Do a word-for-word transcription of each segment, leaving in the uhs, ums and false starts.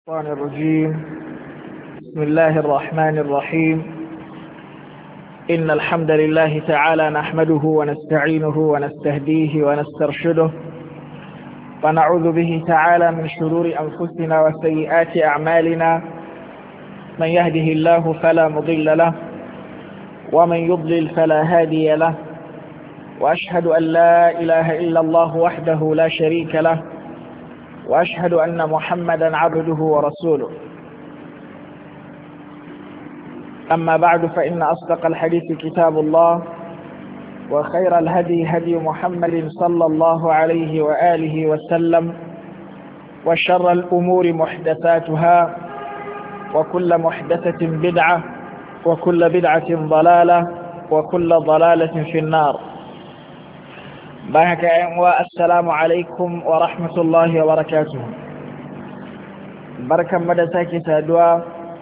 الشيطان الرجيم. بسم الله الرحمن الرحيم. إن الحمد لله تعالى نحمده ونستعينه ونستهديه ونسترشده ونعوذ به تعالى من شرور أنفسنا وسيئات أعمالنا. من يهده الله فلا مضل له ومن يضلل فلا هادي له، وأشهد أن لا إله إلا الله وحده لا شريك له، وأشهد أن محمدا عبده ورسوله. أما بعد، فإن أصدق الحديث كتاب الله، وخير الهدي هدي محمد صلى الله عليه وآله وسلم، وشر الأمور محدثاتها، وكل محدثة بدعة، وكل بدعة ضلالة، وكل ضلالة في النار. بارك السلام عليكم ورحمة الله وبركاته. بركة مدساكي سادوا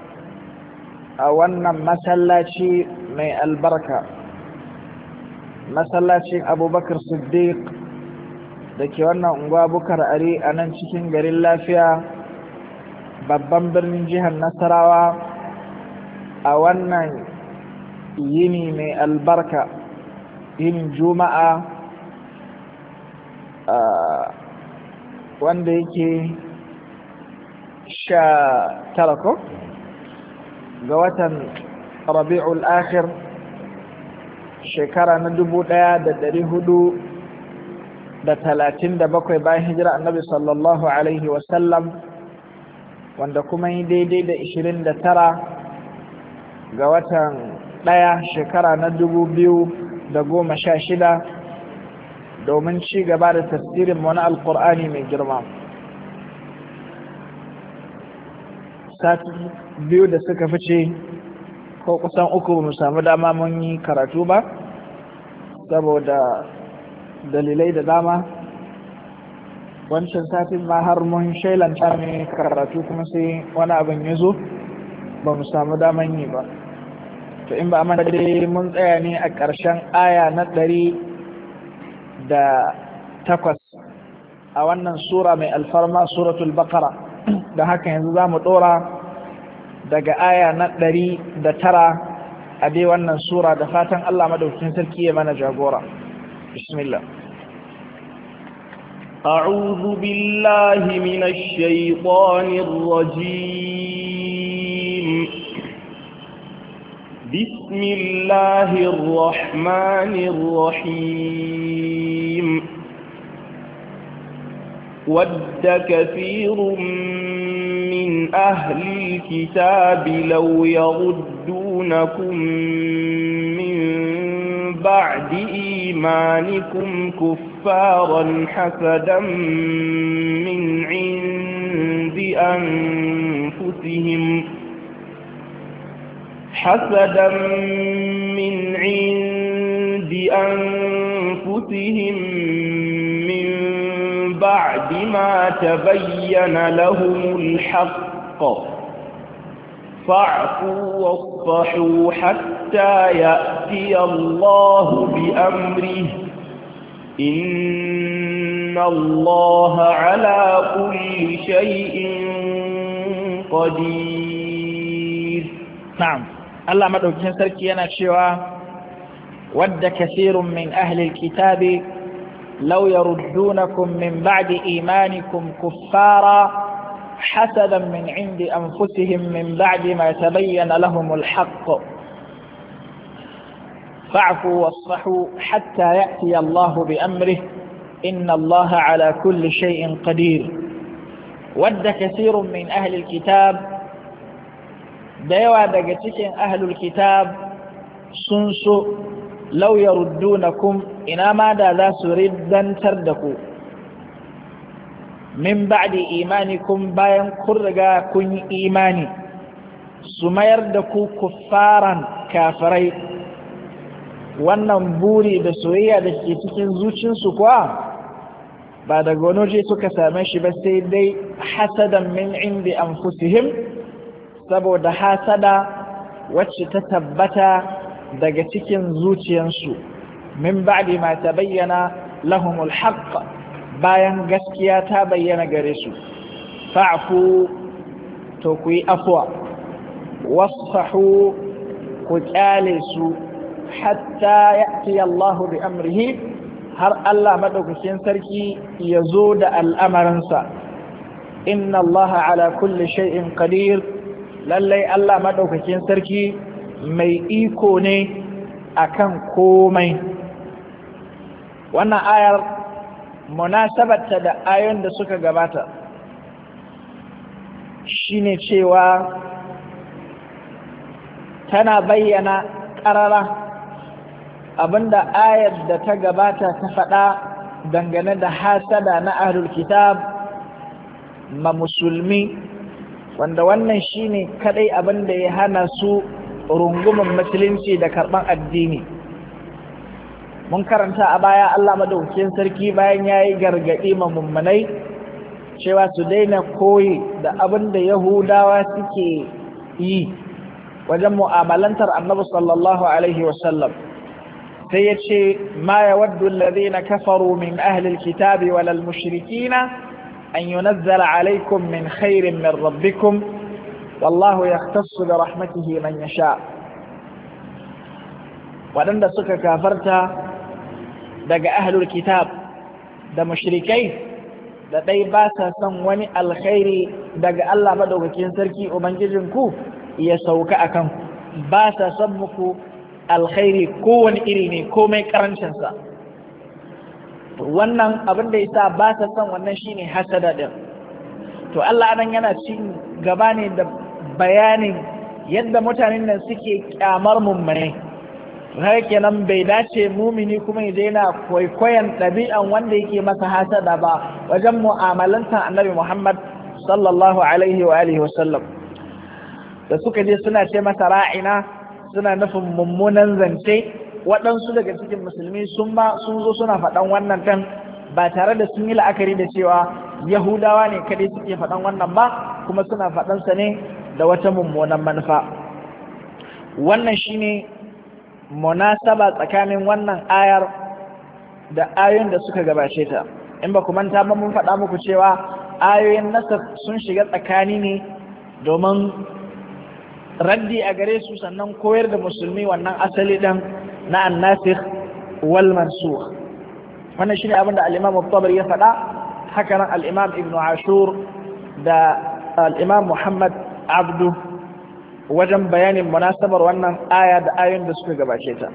أولنا مسلاتي من البركة، مسلاتي أبو بكر الصديق دكي وانا انقوا بكر أري أنا نشكين غير الله فيها babban birnin jihar Nasarawa a wannan yini mai albarka, yinin Juma'a wanda yake sha tara ko ga watan Rabi'ul Akhir shekara na dubu ɗaya da ɗari hudu da talatin da bakwai bayan hijira Annabi sallallahu alaihi wasallam, wanda kuma yi daidai da ishirin da tara ga watan ɗaya shekara na dubu biyu da goma sha shida domin ci gaba da tafsirin wani alkur'ani mai girma. Sati biyu da suka fice ko kusan uku ba mu samu dama mun yi karatu ba saboda dalilai da dama. Wancan satin ma har mun shailanta mai karatu kuma sai wani abin ya zo ba mu samu daman yi ba. To in ba a mana dai mun tsaya ne a ƙarshen aya na ɗari da takwas a wannan sura mai alfarma, suratul baqara. Da haka yanzu za mu ɗora daga aya na ɗari da tara a dai wannan sura, da fatan Allah madaukakin sarki ya mana jagora. Bismillah. أعوذ بالله من الشيطان الرجيم. بسم الله الرحمن الرحيم. ود كثير من أهل الكتاب لو يردونكم من بعد إيمانكم كفارا حسدا من عند أنفسهم حسدا من عند أنفسهم من بعد ما تبين لهم الحق، فاعفوا واصفحوا حتى يأتي الله بأمره، إن الله على كل شيء قدير. نعم، الله مدوكين سركي أنا شوى ود كثير من أهل الكتاب لو يردونكم من بعد إيمانكم كفارا حسدا من عند أنفسهم من بعد ما تبين لهم الحق، فاعفوا واصفحوا حتى يأتي الله بأمره، إن الله على كل شيء قدير. ود كثير من أهل الكتاب، ديوا دقتكين أهل الكتاب سنسو لو يردونكم إنما دا ذا سردا تردكوا min ba'di imanikum, bayan kun riga kun yi imani, su mayar da ku kuffaran kafirai. Wannan buri da soyayya da ke cikin zuciyarsu kuwa ba daga wani waje suka same shi ba, sai dai hasadan min indi anfusihim, saboda hasada wacce ta tabbata daga cikin zuciyarsu, min ba'di ma tabayyana lahumul haqq, bayan gaskiya ta bayyana gare su. fa'fu to ku yi afwa wasfahu ku kyale su hatta ya'ti Allah bi amrihi har Allah madaukakin sarki ya zo da al'amarinsa. Inna Allah ala kulli shay'in qadir, lallai Allah madaukakin sarki mai iko ne akan komai. Wannan ayar munasabarta da ayoyin da suka gabata shine cewa tana bayyana ƙarara abinda ayar da ta gabata ta faɗa dangane da hasada na ahlul kitab ma musulmi, wanda wannan shine kadai abinda ya hana su rungumin musulunci da karɓar addini. Mun karanta a baya Allah madaukakin sarki bayan yayi gargaɗi ma mummunai cewa su daina koyi da abinda Yahudawa suke yi wajen mu'amalantar Annabi sallallahu alaihi wasallam. sai ya ce ma ya waddu alladhina kafaru min ahli alkitabi wal mushrikina an yunazzala alaykum min khairin min rabbikum wallahu yahtassu bi rahmatihi man yasha. Wadanda suka kafarta daga ahlul kitab da mushrikai da dai ba sa son wani alkhairi daga Allah madaukakin sarki ubangijinku ya sauka akan ku, ba sa son muku alkhairi kowane iri ne komai karancinsa. Wannan abin da yasa ba sa son wannan shine hasada din. To Allah anan yana cin gaba ne da bayanin yadda mutanen nan suke kyamar mummune. Har kenan bai dace mumini kuma ya daina kwaikwayon ɗabi'an wanda yake masa hasada ba wajen mu'amalantar Annabi Muhammad sallallahu alaihi wa alihi wasallam. Da suka je suna ce masa ra'ina, suna nufin mummunan zance, waɗansu daga cikin musulmi sun ba sun zo suna faɗan wannan ɗin ba tare da sun yi la'akari da cewa Yahudawa ne kadai suke faɗan wannan ba, kuma suna faɗansa ne da wata mummunan manufa. Wannan shine munasaba tsakanin wannan ayar da ayoyin da suka gabace ta. In ba ku manta ba mun faɗa muku cewa ayoyin nasar sun shiga tsakani ne domin raddi a gare su, sannan koyar da musulmi wannan asali ɗin na annasikh wal mansukh. Wannan shine abin da al-Imam al-Tabari ya faɗa, haka nan al-Imam Ibn Ashur da al-Imam Muhammad Abdu wajen bayanin munasabar wannan aya da ayoyin da suka gabace ta.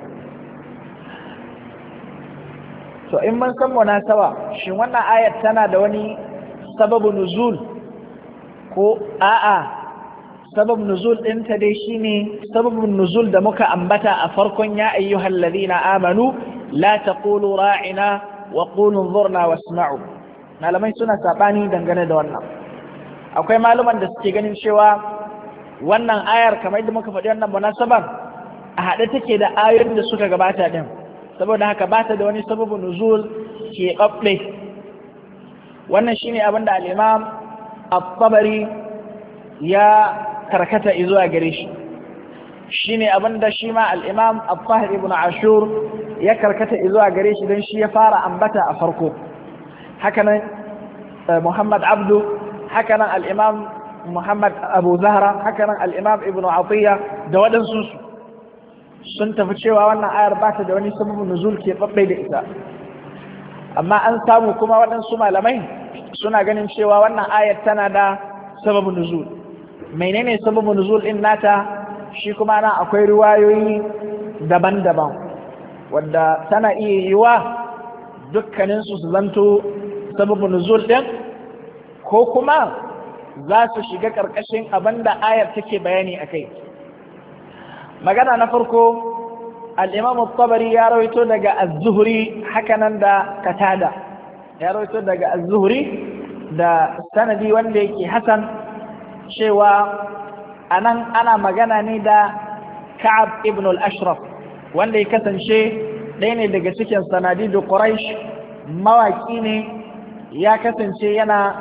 To in mun san munasaba, shin wannan ayat tana da wani sababu nuzul ko a'a? Sabab nuzul ɗinta dai shine sababin nuzul da muka ambata a farkon ya ayyuhal ladina amanu la taqulu ra'ina wa qulu anzurna wasma'u. Malamai suna sabani dangane da wannan. Akwai maluman da suke ganin cewa wannan ayar kamar yadda muka faɗi wannan munasabar a haɗe take da ayoyin da suka gabata din, saboda haka ba ta da wani sababin nuzul ke ɓaɓɓe. Wannan shine abin da al-Imam At-Tabari ya karkata izuwa gare shi, shine abinda shi ma al-Imam At-Tahir ibn Ashur ya karkata izuwa gare shi don shi ya fara ambata a farko. Hakanan Muhammad Abdu, hakanan al-Imam Muhammad Abu Zahra, hakanan al-Imam Ibn Atiyya da waɗansu sun tafi cewa wannan ayar ba ta da wani sababin nuzul ke babbai da ita. Amma an samu kuma waɗansu malamai suna ganin cewa wannan ayar tana da sababin nuzul. Menene sababin nuzul din nata? Shi kuma nan akwai riwayoyi daban-daban wadda tana iya yiwa dukkanin su su zanto sababin nuzul din, ko kuma za su shiga karkashin abinda ayar take bayani akai. Magana na farko, al-Imam At-Tabari ya rawaito daga Az-Zuhri, hakanan da Qatada ya rawaito daga Az-Zuhri da sanadi wanda yake hasan, cewa anan ana magana ne da Ka'ab ibn al-Ashraf wanda ya kasance ɗaya ne daga cikin sanadidu Quraysh, mawaki ne, ya kasance yana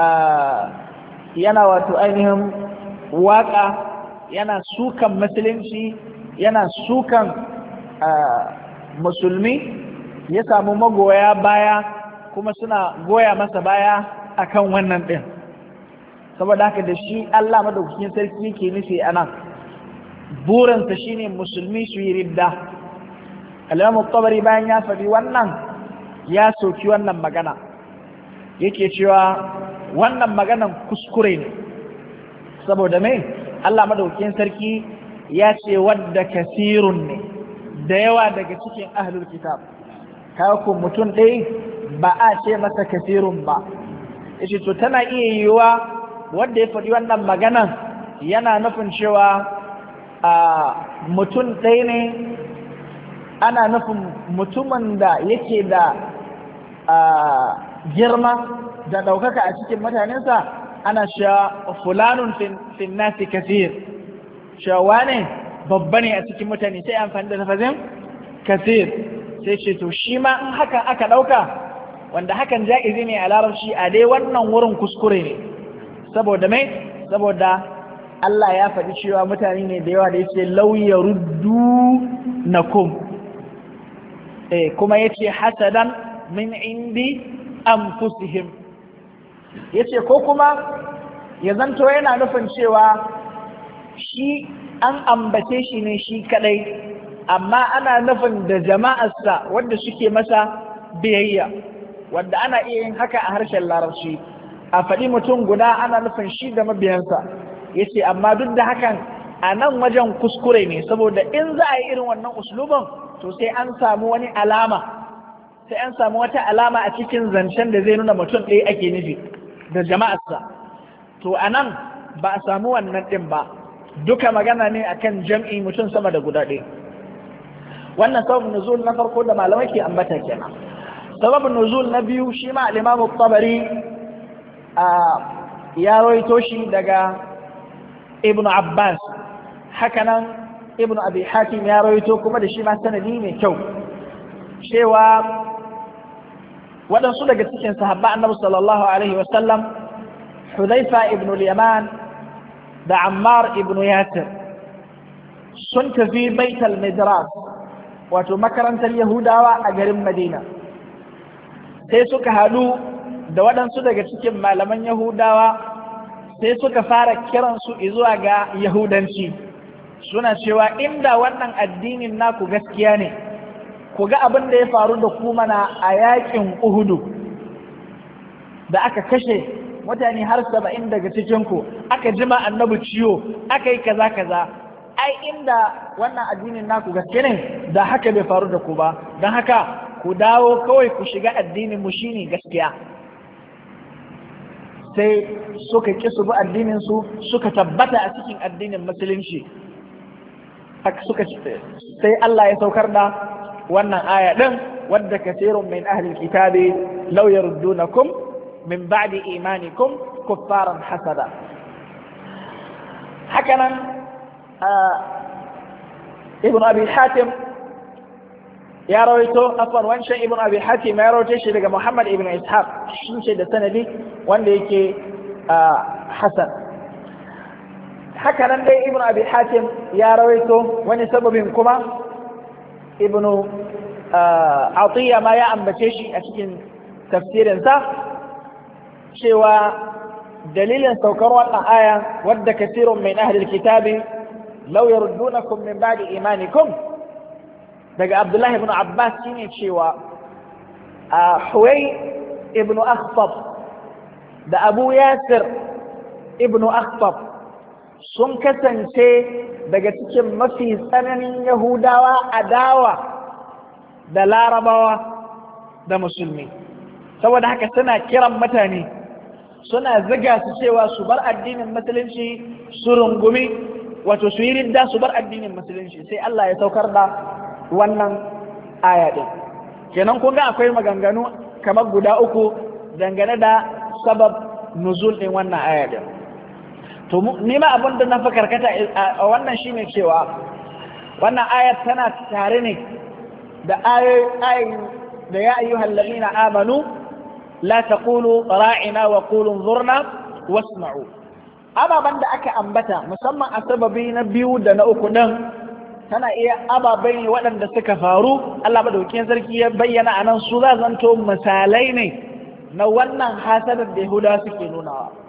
yana wato ainihin waka, yana sukan musulunci, yana sukan musulmi, ya samu magoya baya kuma suna goya masa baya akan wannan ɗin. saboda haka da shi Allah madaukakin sarki yake nufi anan burinsa shine musulmi su yi ridda. al-Imam tabari bayan ya faɗi wannan ya soki wannan magana yake cewa wannan maganan kuskure ne saboda me Allah madaukakin sarki ya ce wadda kasirun ne da yawa daga cikin ahlul kitab kawo ko mutum ɗaya ba a ce masa kasirun ba yace to tana iya yiwuwa wanda ya faɗi wannan maganan yana nufin cewa a mutum ɗaya ne ana nufin mutumin da yake da girma da ɗaukaka a cikin mutanensa ana cewa fulanun fin nasi kasir cewa ne babba ne a cikin mutane sai amfani da lafazin kasir sai ce to shi ma in hakan aka ɗauka wanda hakan ja'izi ne a larabci a dai wannan wurin kuskure ne saboda mai saboda Allah ya faɗi cewa mutane ne da yawa da yace law yaruddu nakum eh kuma yace hasadan min indi anfusihim yace ko kuma ya zanto yana nufin cewa shi an ambace shi ne shi kadai amma ana nufin da jama'arsa wanda suke masa biyayya wanda ana iya yin haka a harshen larabci a faɗi mutum guda ana nufin shi da mabiyansa yace amma duk da hakan a nan wajen kuskure ne saboda in za a yi irin wannan usluban to sai an samu wani alama sai an samu wata alama a cikin zancen da zai nuna mutum ɗaya ake nufi da jama'arsa to a nan ba a samu wannan ɗin ba duka magana ne akan jam'i mutum sama da guda ɗaya wannan sababin nuzul na farko da malamai ke ambata kenan sababin nuzul na biyu shi ma al-Imam tabari a ya rawaito shi daga Ibn Abbas hakanan Ibn Abi Hatim ya rawaito kuma da shi ma sanadi mai kyau cewa waɗansu daga cikin sahabba annabi sallallahu alaihi wasallam Hudhaifa ibn al-Yaman da Ammar ibn Yasir sun tafi Baitul Midras wato makarantar Yahudawa a garin Madina sai suka haɗu da waɗansu daga cikin malaman Yahudawa sai suka fara kiransu zuwa ga Yahudanci suna cewa inda wannan addinin naku gaskiya ne ku ga abin da ya faru da ku mana a yakin Uhudu da aka kashe mutane har saba'in daga cikinku aka jima annabi ciwo aka yi kaza kaza ai inda wannan addinin naku gaske ne da haka bai faru da ku ba don haka ku dawo kawai ku shiga addinin mu shine gaskiya sai suka ki su bi addinin su suka tabbata a cikin addinin musulunci suka sai Allah ya saukar da wannan aya din wadda kaseerun min ahli alkitabi law yaruddunakum min ba'di imanikum kuffaran hasada hakanan ibn abi hatim ya rawaito afwan wancan ibn abi hatim ya rawaito shi daga Muhammad ibn Ishaq shi ce da sanadi wanda yake hasan hakanan dai ibn abi hatim ya rawaito wani sababin kuma ibn Atiyya ma ya ambace shi a cikin tafsirinsa cewa dalilin saukar wannan aya wadda kasirun min ahli alkitabi law yaruddunakum min ba'di imanikum daga Abdullah ibn Abbas shine cewa Huway ibn Akhtab da Abu Yasir ibn Akhtab sun kasance daga cikin mafi tsananin Yahudawa adawa da Larabawa da Musulmi saboda haka suna kiran mutane suna ziga su cewa su bar addinin musulunci su rungumi wato su yi ridda su bar addinin musulunci sai Allah ya saukar da wannan aya din kenan kun ga akwai maganganu kamar guda uku dangane da sabab nuzul din wannan aya din to ni ma abin da na fi karkata a wannan shine cewa wannan ayat tana tare ne da ayoyi da ya ayyuhal ladina amanu la taqulu ra'ina wa qulu zurna wasma'u ababan da aka ambata musamman a sababi na biyu da na uku din tana iya ababai ne waɗanda suka faru Allah madaukakin sarki ya bayyana anan su za zanto misalai ne na wannan hasadar da Yahudawa suke nunawa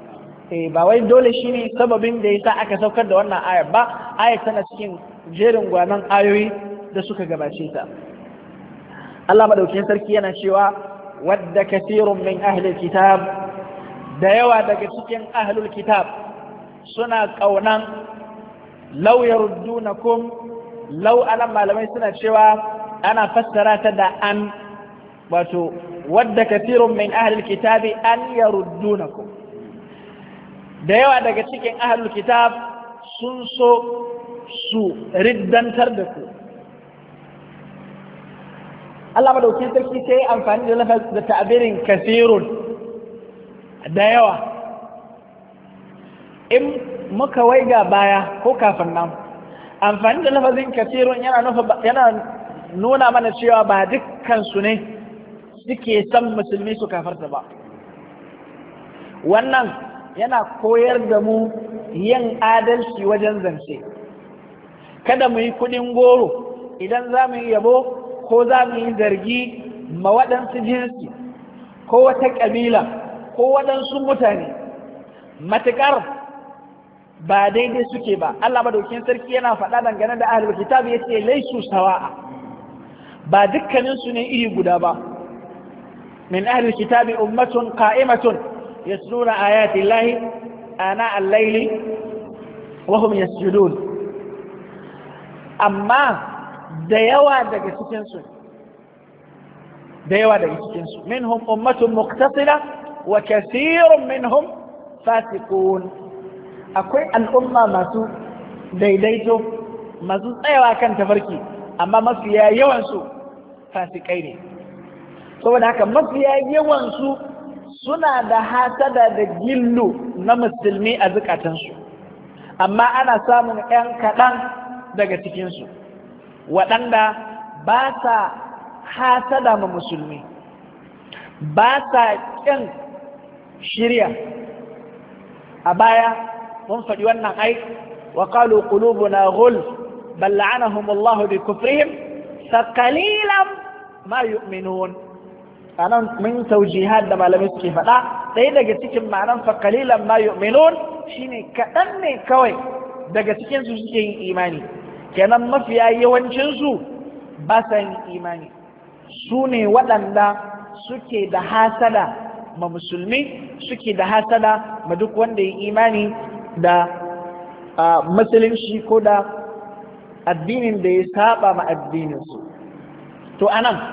eh ba wai dole shine sababin da yasa aka saukar da wannan ayar ba, ayar tana cikin jerin gwanan ayoyi da suka gabace ta. Allah madaukakin sarki yana cewa wadda kathirun min ahli kitab, da yawa daga cikin ahlul kitab suna kaunan law yaruddunakum, law anan malamai suna cewa ana fassara ta da an, wato wadda kathirun min ahlil kitabi an yaruddunakum, da yawa daga cikin ahlul kitab sun so su riddantar da ku. Allah madaukakin sarki sai amfani da lafaz da ta'birin kathirun, da yawa. In muka waiga baya ko kafin nan, amfani da lafazin kathirun yana nufa yana nuna mana cewa ba dukkan su ne suke san musulmi su kafarta ba. Wannan yana koyar da mu yin adalci wajen zance. Kada mu yi kudin goro idan za mu yi yabo ko za mu yi zargi ma waɗansu jinsi ko wata ƙabila ko waɗansu mutane, matuƙar ba daidai suke ba. Allah madaukakin sarki yana faɗa dangane da ahlul kitab yace laisu sawa'a, ba dukkaninsu ne iri guda ba. من أهل الكتاب أمة قائمة يتلون آيات الله آناء الليل وهم يسجدون. أما ديوا دقى سكنسون ديوا دقى سكنسون منهم أمة مقتصدة وكثير منهم فاسقون. أقول الأمة ما سو ديديتو ما سو أيوا كان تفركي أما ما فيها يوانسو فاسقين. saboda haka mafiya yawansu suna da hasada da gillu na musulmi a zukatansu, amma ana samun ‘yan kaɗan daga cikinsu waɗanda ba sa hasada ma musulmi, ba sa ƙin shirya. A baya mun faɗi wannan ai wa qalu qulubuna ghul bal la'anahum Allah bi kufrihim fa qalilan ma yu'minun. anan mun taujihat da malamai suke faɗa, ɗaya daga cikin ma'anan fa qalilan ma yu'minun shine kaɗan ne kawai daga cikin su suke yin imani. Kenan mafiya yawancin su ba sa yin imani. Su ne waɗanda suke da hasada ma musulmi, suke da hasada ma duk wanda ya imani da musulunci ko da addinin da ya saba ma addinin su. To anan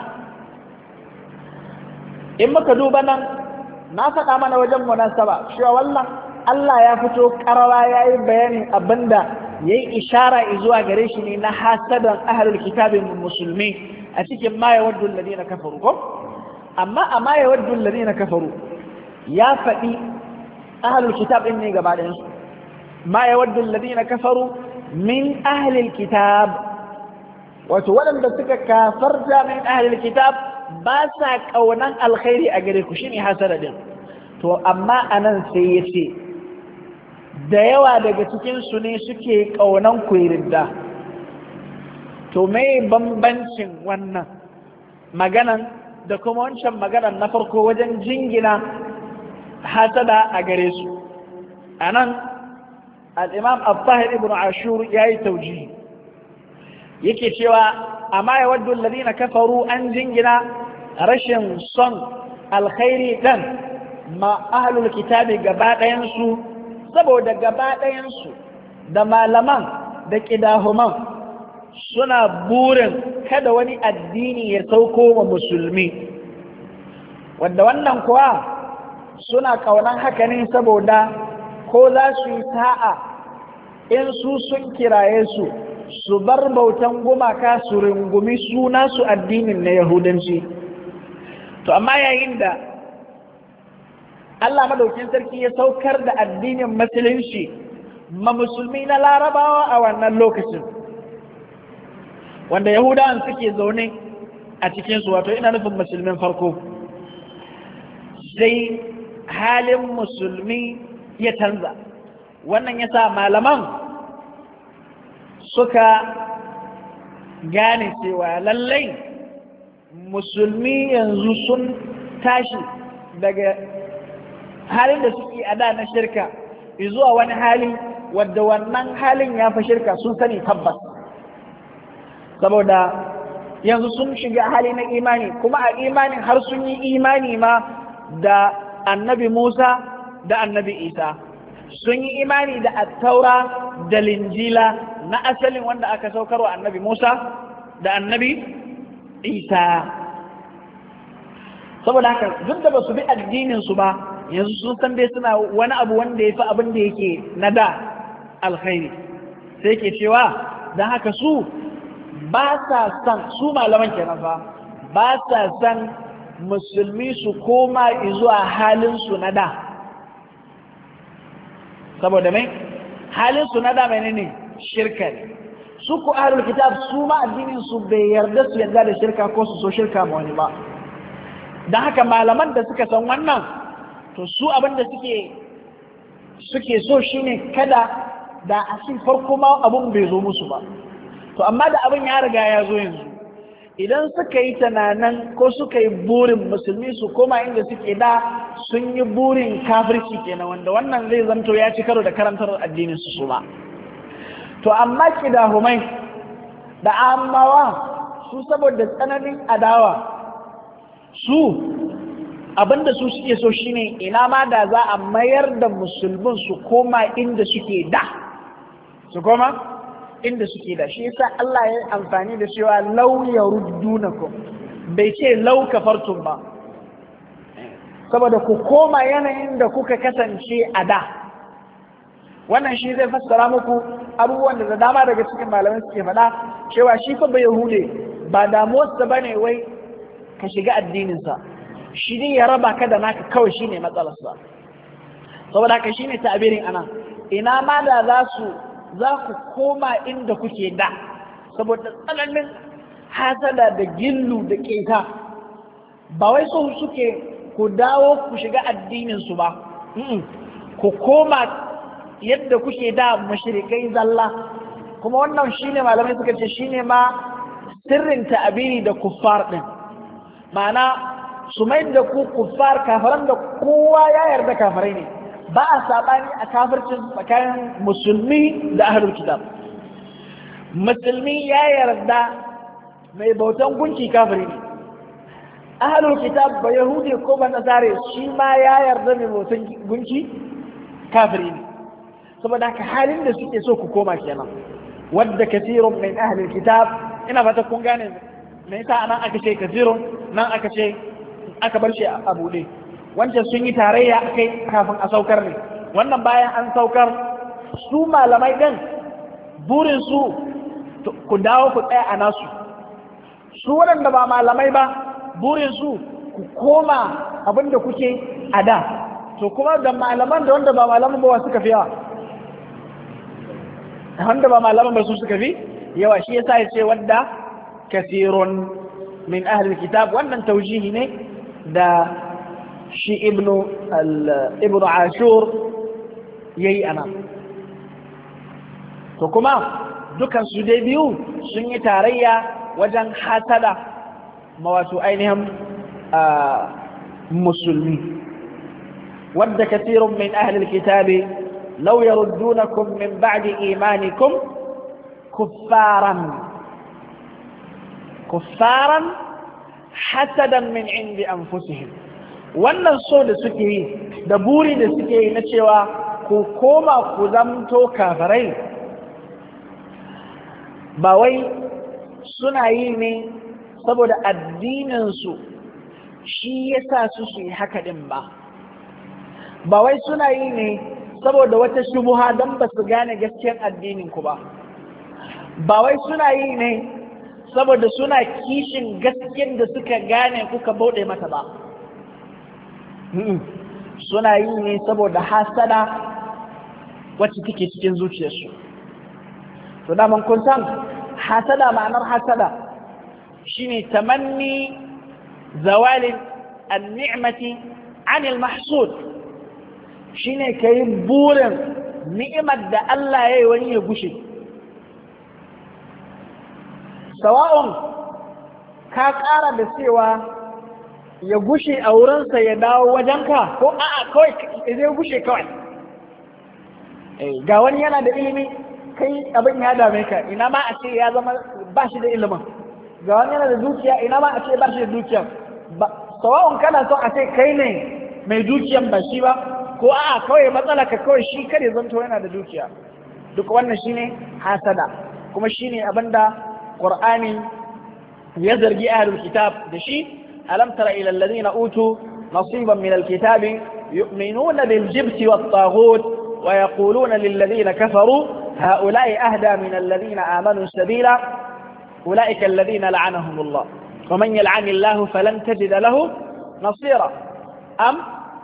in muka duba nan na faɗa mana wajen munasaba cewa wallan Allah ya fito ƙarara ya yi bayanin abinda ya yi ishara zuwa gare shi ne na hasadan ahlul kitabin musulmi a cikin ma ya waddu alladhina kafaru ko, amma a ma ya waddu alladhina kafaru ya faɗi ahlul kitab din ne gaba ɗayan su. Ma ya waddu alladhina kafaru min ahlil kitab, wato waɗanda suka kafarta min ahlil kitab ba sa ƙaunan alkhairi a gare ku, shi ne hasada din. To amma anan sai ya ce da yawa daga cikinsu ne suke ƙaunan ku ridda. To me bambancin wannan maganan da kuma wancan maganan na farko wajen jingina hasada a gare su? Anan al-Imam Al-Tahir ibn Ashur yayi taujihi yake cewa amma ya waddu alladhina kafaru an jingina rashin son alkhairi dan ma ahlul kitabi gaba ɗayan su, saboda gaba ɗayan su da malaman da kidahuman suna burin kada wani addini ya sauko wa musulmi, wanda wannan kuwa suna kaunan haka ne saboda ko za su yi sa'a in su sun kiraye su su bar bautan gumaka su rungumi suna su addinin na Yahudanci. To amma yayin da Allah madaukin sarki ya saukar da addinin musulunci ma musulmi na Larabawa a wannan lokacin, wanda Yahudawan suke zaune a cikinsu, wato ina nufin musulmin farko, sai halin musulmi ya canza. Wannan ya sa malaman suka gane cewa lallai musulmi yanzu sun tashi daga halin da suke a da na shirka zuwa wani hali wadda wannan halin ya fi shirka sun sani tabbas, saboda yanzu sun shiga hali na imani, kuma a imanin har sun yi imani ma da annabi Musa da annabi Isa, sun yi imani da attaura da linjila na asalin wanda aka saukarwa annabi Musa da annabi Isa. Saboda haka duk da ba su bi addininsu ba, yanzu sun san dai suna wani abu wanda ya fi abin da yake na da alkhairi, sai ke cewa don haka su ba sa san, su malaman kenan fa ba sa san musulmi su koma zuwa halinsu na da. Saboda mai halinsu na da mai ne shirka ne, su ku ahlul kitab su ma addininsu bai yarda su yarda da shirka ko su so shirka ma wani ba. Don haka malaman da suka san wannan, to su abin da suke suke so shine kada da a cikin farko ma abun bai zo musu ba. To amma da abin ya riga ya zo yanzu, idan suka yi tunanin ko suka yi burin musulmi su koma inda suke da, sun yi burin kafirci kenan, wanda wannan zai zanto ya ci karo da karantar addinin su su ba. To amma kidahumai da amawa su saboda tsananin adawa, su abinda su suke so shine ina ma da za a mayar da musulmin su koma inda suke da, su koma inda suke da. Shi yasa Allah ya amfani da cewa law yaruddunakum, bai ce law kafartum ba, saboda ku koma yanayin da kuka kasance a da. Wannan shi zai fassara muku abubuwan da dama daga cikin malamai suke faɗa cewa shi fa bai yahude ba damuwarsa bane wai ka shiga addininsa, shi ne ya raba ka da naka kawai shi ne matsalarsa. Saboda haka shi ne ta'abirin ana, ina ma da za su za ku koma inda kuke da, saboda tsananin hasada da gillu da ƙeta, ba wai so suke ku dawo ku shiga addininsu ba, ku koma yadda kuke da mashirikai zalla. Kuma wannan shi ne malamai suka ce shi ne ma sirrin ta'abiri da kuffar ɗin, ma'ana su mai da ku kuffar, kafaran da kowa ya yarda kafarai ne, ba a saɓani a kafircin tsakanin musulmi da ahlul kitab. Musulmi ya yarda mai bautan gunki kafiri ne, ahlul kitab ba yahudi ko ba nasare shi ma ya yarda mai bautan gunki kafiri ne. Saboda haka halin da suke so ku koma kenan, wadda kathirun min ahlul kitab, ina fata kun gane me yasa anan aka ce kathirun, nan aka ce aka bar shi a buɗe. Wancan sun yi tarayya a kai kafin a saukar ne, wannan bayan an saukar. Su malamai ɗin burin su ku dawo ku tsaya a nasu, su waɗanda ba malamai ba burin su ku koma abin da kuke a da. To kuma da malaman da wanda ba malaman ba suka fi yawa, wanda ba malaman ba su suka fi yawa. Shi yasa ya ce wadda kathirun min ahli kitab, wannan taujihi ne da shi ibnu ibnu ashur yayi ana. To kuma dukan su dai biyu sun yi tarayya wajen hasada ma wato ainihin musulmi. wadda kathirun min ahli alkitabi law yaruddunakum min ba'di imanikum kuffaran kuffaran hasadan min indi anfusihim. Wannan so da suke yi da buri da suke yi na cewa ku koma ku zamto kafirai, ba wai suna yi ne saboda addininsu shi ya sa su su yi haka ɗin ba, ba wai suna yi ne saboda wata shubuha don ba su gane gaskiyar addininku ba, ba wai suna yi ne saboda suna kishin gaskiyar da suka gane kuka bauɗe mata ba. Suna yi ne saboda hasada wacce take cikin zuciyarsu. To daman kun san hasada, ma'anar hasada shine tamanni zawalin an-ni'mati 'anil mahsud, shine kai burin ni'imar da Allah ya yi wani ya gushe. Sawa'un ka ƙara da cewa ya gushe a wurinsa ya dawo wajenka, ko a'a kawai zai gushe kawai, ga wani yana da ilimi kai abin ya dame ka, ina ma a ce ya zama ba shi da ilimin. Ga wani yana da dukiya, ina ma a ce ba shi da dukiya. Sawa'un kana son a ce kai ne mai dukiyan ba shi ba, ko a kawai matsala ka kawai shi kare zanto yana da dukiya. Duk wannan shine hasada, kuma shine abinda Qur'ani ya zargi ahlul kitab da shi. Alam tara ila alladhina utu nasiban min alkitabi yu'minuna bil jibti wat taghut wa yaquluna lil ladhina kafaru haula'i ahda min alladhina amanu sabila ulaika alladhina la'anahum Allah wa man yal'ani Allah falan tajid lahu nasira am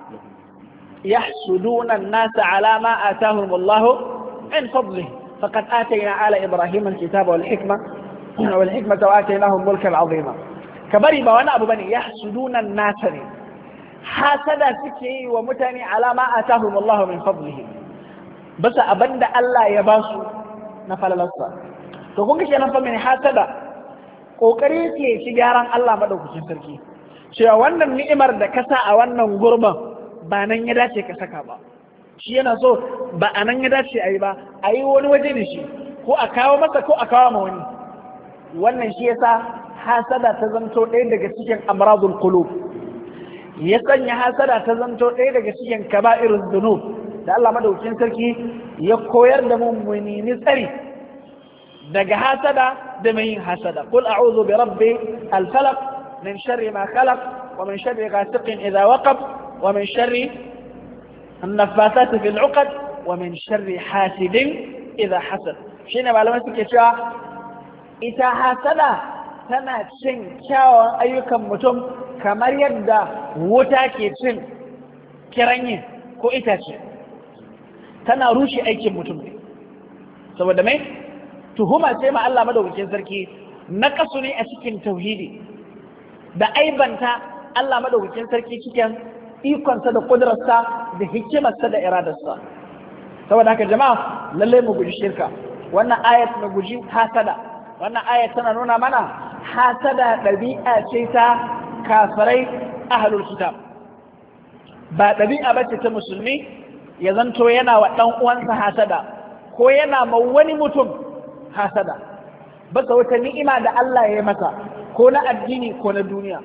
yahsuduna an-nasa ala ma atahum Allah min fadlihi faqad atayna ala ibrahima alkitaba wal hikma wal hikmata wa atainahum mulkan 'azima. Kabari ba wani abu bane, yahsuduna an-nasa ne, hasada suke yi wa mutane alama atahum Allah min fadlihi, basa abinda Allah ya ba su na falalarsa. To kun kashe nan fa mai hasada kokari yake shi gyaran Allah madaukakin sarki, cewa wannan ni'imar da ka sa a wannan gurban ba nan ya dace ka saka ba. Shi yana so ba a nan ya dace a yi ba, a yi wani waje da shi, ko a kawo masa ko a kawo ma wani. Wannan shi yasa hasada ta zanto ɗaya daga cikin amradul qulub, ya sanya hasada ta zanto ɗaya daga cikin kaba'irul dhunub da Allah madaukakin sarki ya koyar da mu mu nemi tsari daga hasada da mai yin hasada. Qul a'udhu bi rabbi al-falaq min sharri ma khalaq wa min sharri ghasiqin idha waqab wa min sharri an-naffathati fil 'uqad wa min sharri hasidin idha hasad. Shine malamai suke cewa ita hasada tana cin kyawun ayyukan mutum kamar yadda wuta ke cin kiranye ko itace, tana rushe aikin mutum ne. Saboda mai tuhuma ce ma Allah madaukakin sarki, na kasu ne a cikin tauhidi da aibanta Allah madaukakin sarki cikin ikonsa da kudurarsa da hikimarsa da iradarsa. Saboda haka jama'a lallai mu guji shirka, wannan ayat mu guji hasada. Wannan ayat tana nuna mana hasada ɗabi'a ce ta kafirai ahlul kitab, ba ɗabi'a bace ta musulmi ya zanto yana wa ɗan uwansa hasada ko yana ma wani mutum hasada, basa wata ni'ima da Allah ya yi masa ko na addini ko na duniya.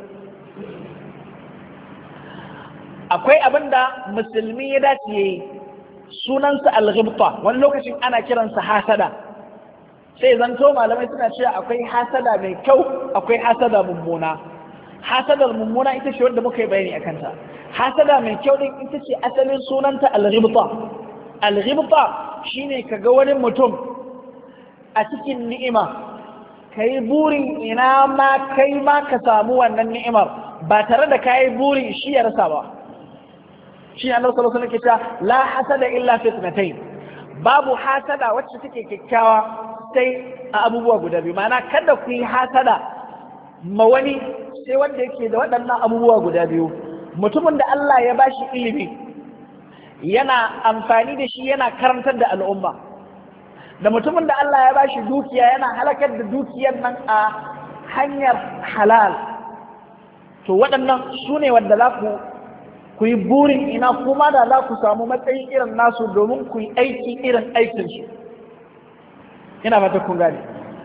Akwai abin da musulmi ya dace yayi, sunansa al-ghibta, wani lokacin ana kiransa hasada. Sai zanto malamai suna cewa akwai hasada mai kyau, akwai hasada mummuna. Hasadar mummuna ita ce wanda muka yi bayani a kanta. Hasada mai kyau din ita ce asalin sunanta al-ghibta. Al-ghibta shine kaga wani mutum a cikin ni'ima, kai burin ina ma kai ma ka samu wannan ni'imar ba tare da kai burin shi ya rasa ba. Shi Annabi sallallahu alaihi wasallam ke cewa la hasada illa fitnatayn. Babu hasada wacce take kyakkyawa sai a abubuwa guda biyu. Ma'ana kada ku yi hasada ma wani sai wanda yake da waɗannan abubuwa guda biyu. Mutumin da Allah ya bashi ilimi yana amfani da shi yana karantar da al'umma, da mutumin da Allah ya bashi dukiya yana halakar da dukiyar nan a hanyar halal. To waɗannan su ne wanda za ku ku yi burin ina kuma da za ku samu matsayin irin nasu domin ku yi aiki irin aikinsu. Ina fata kun gane.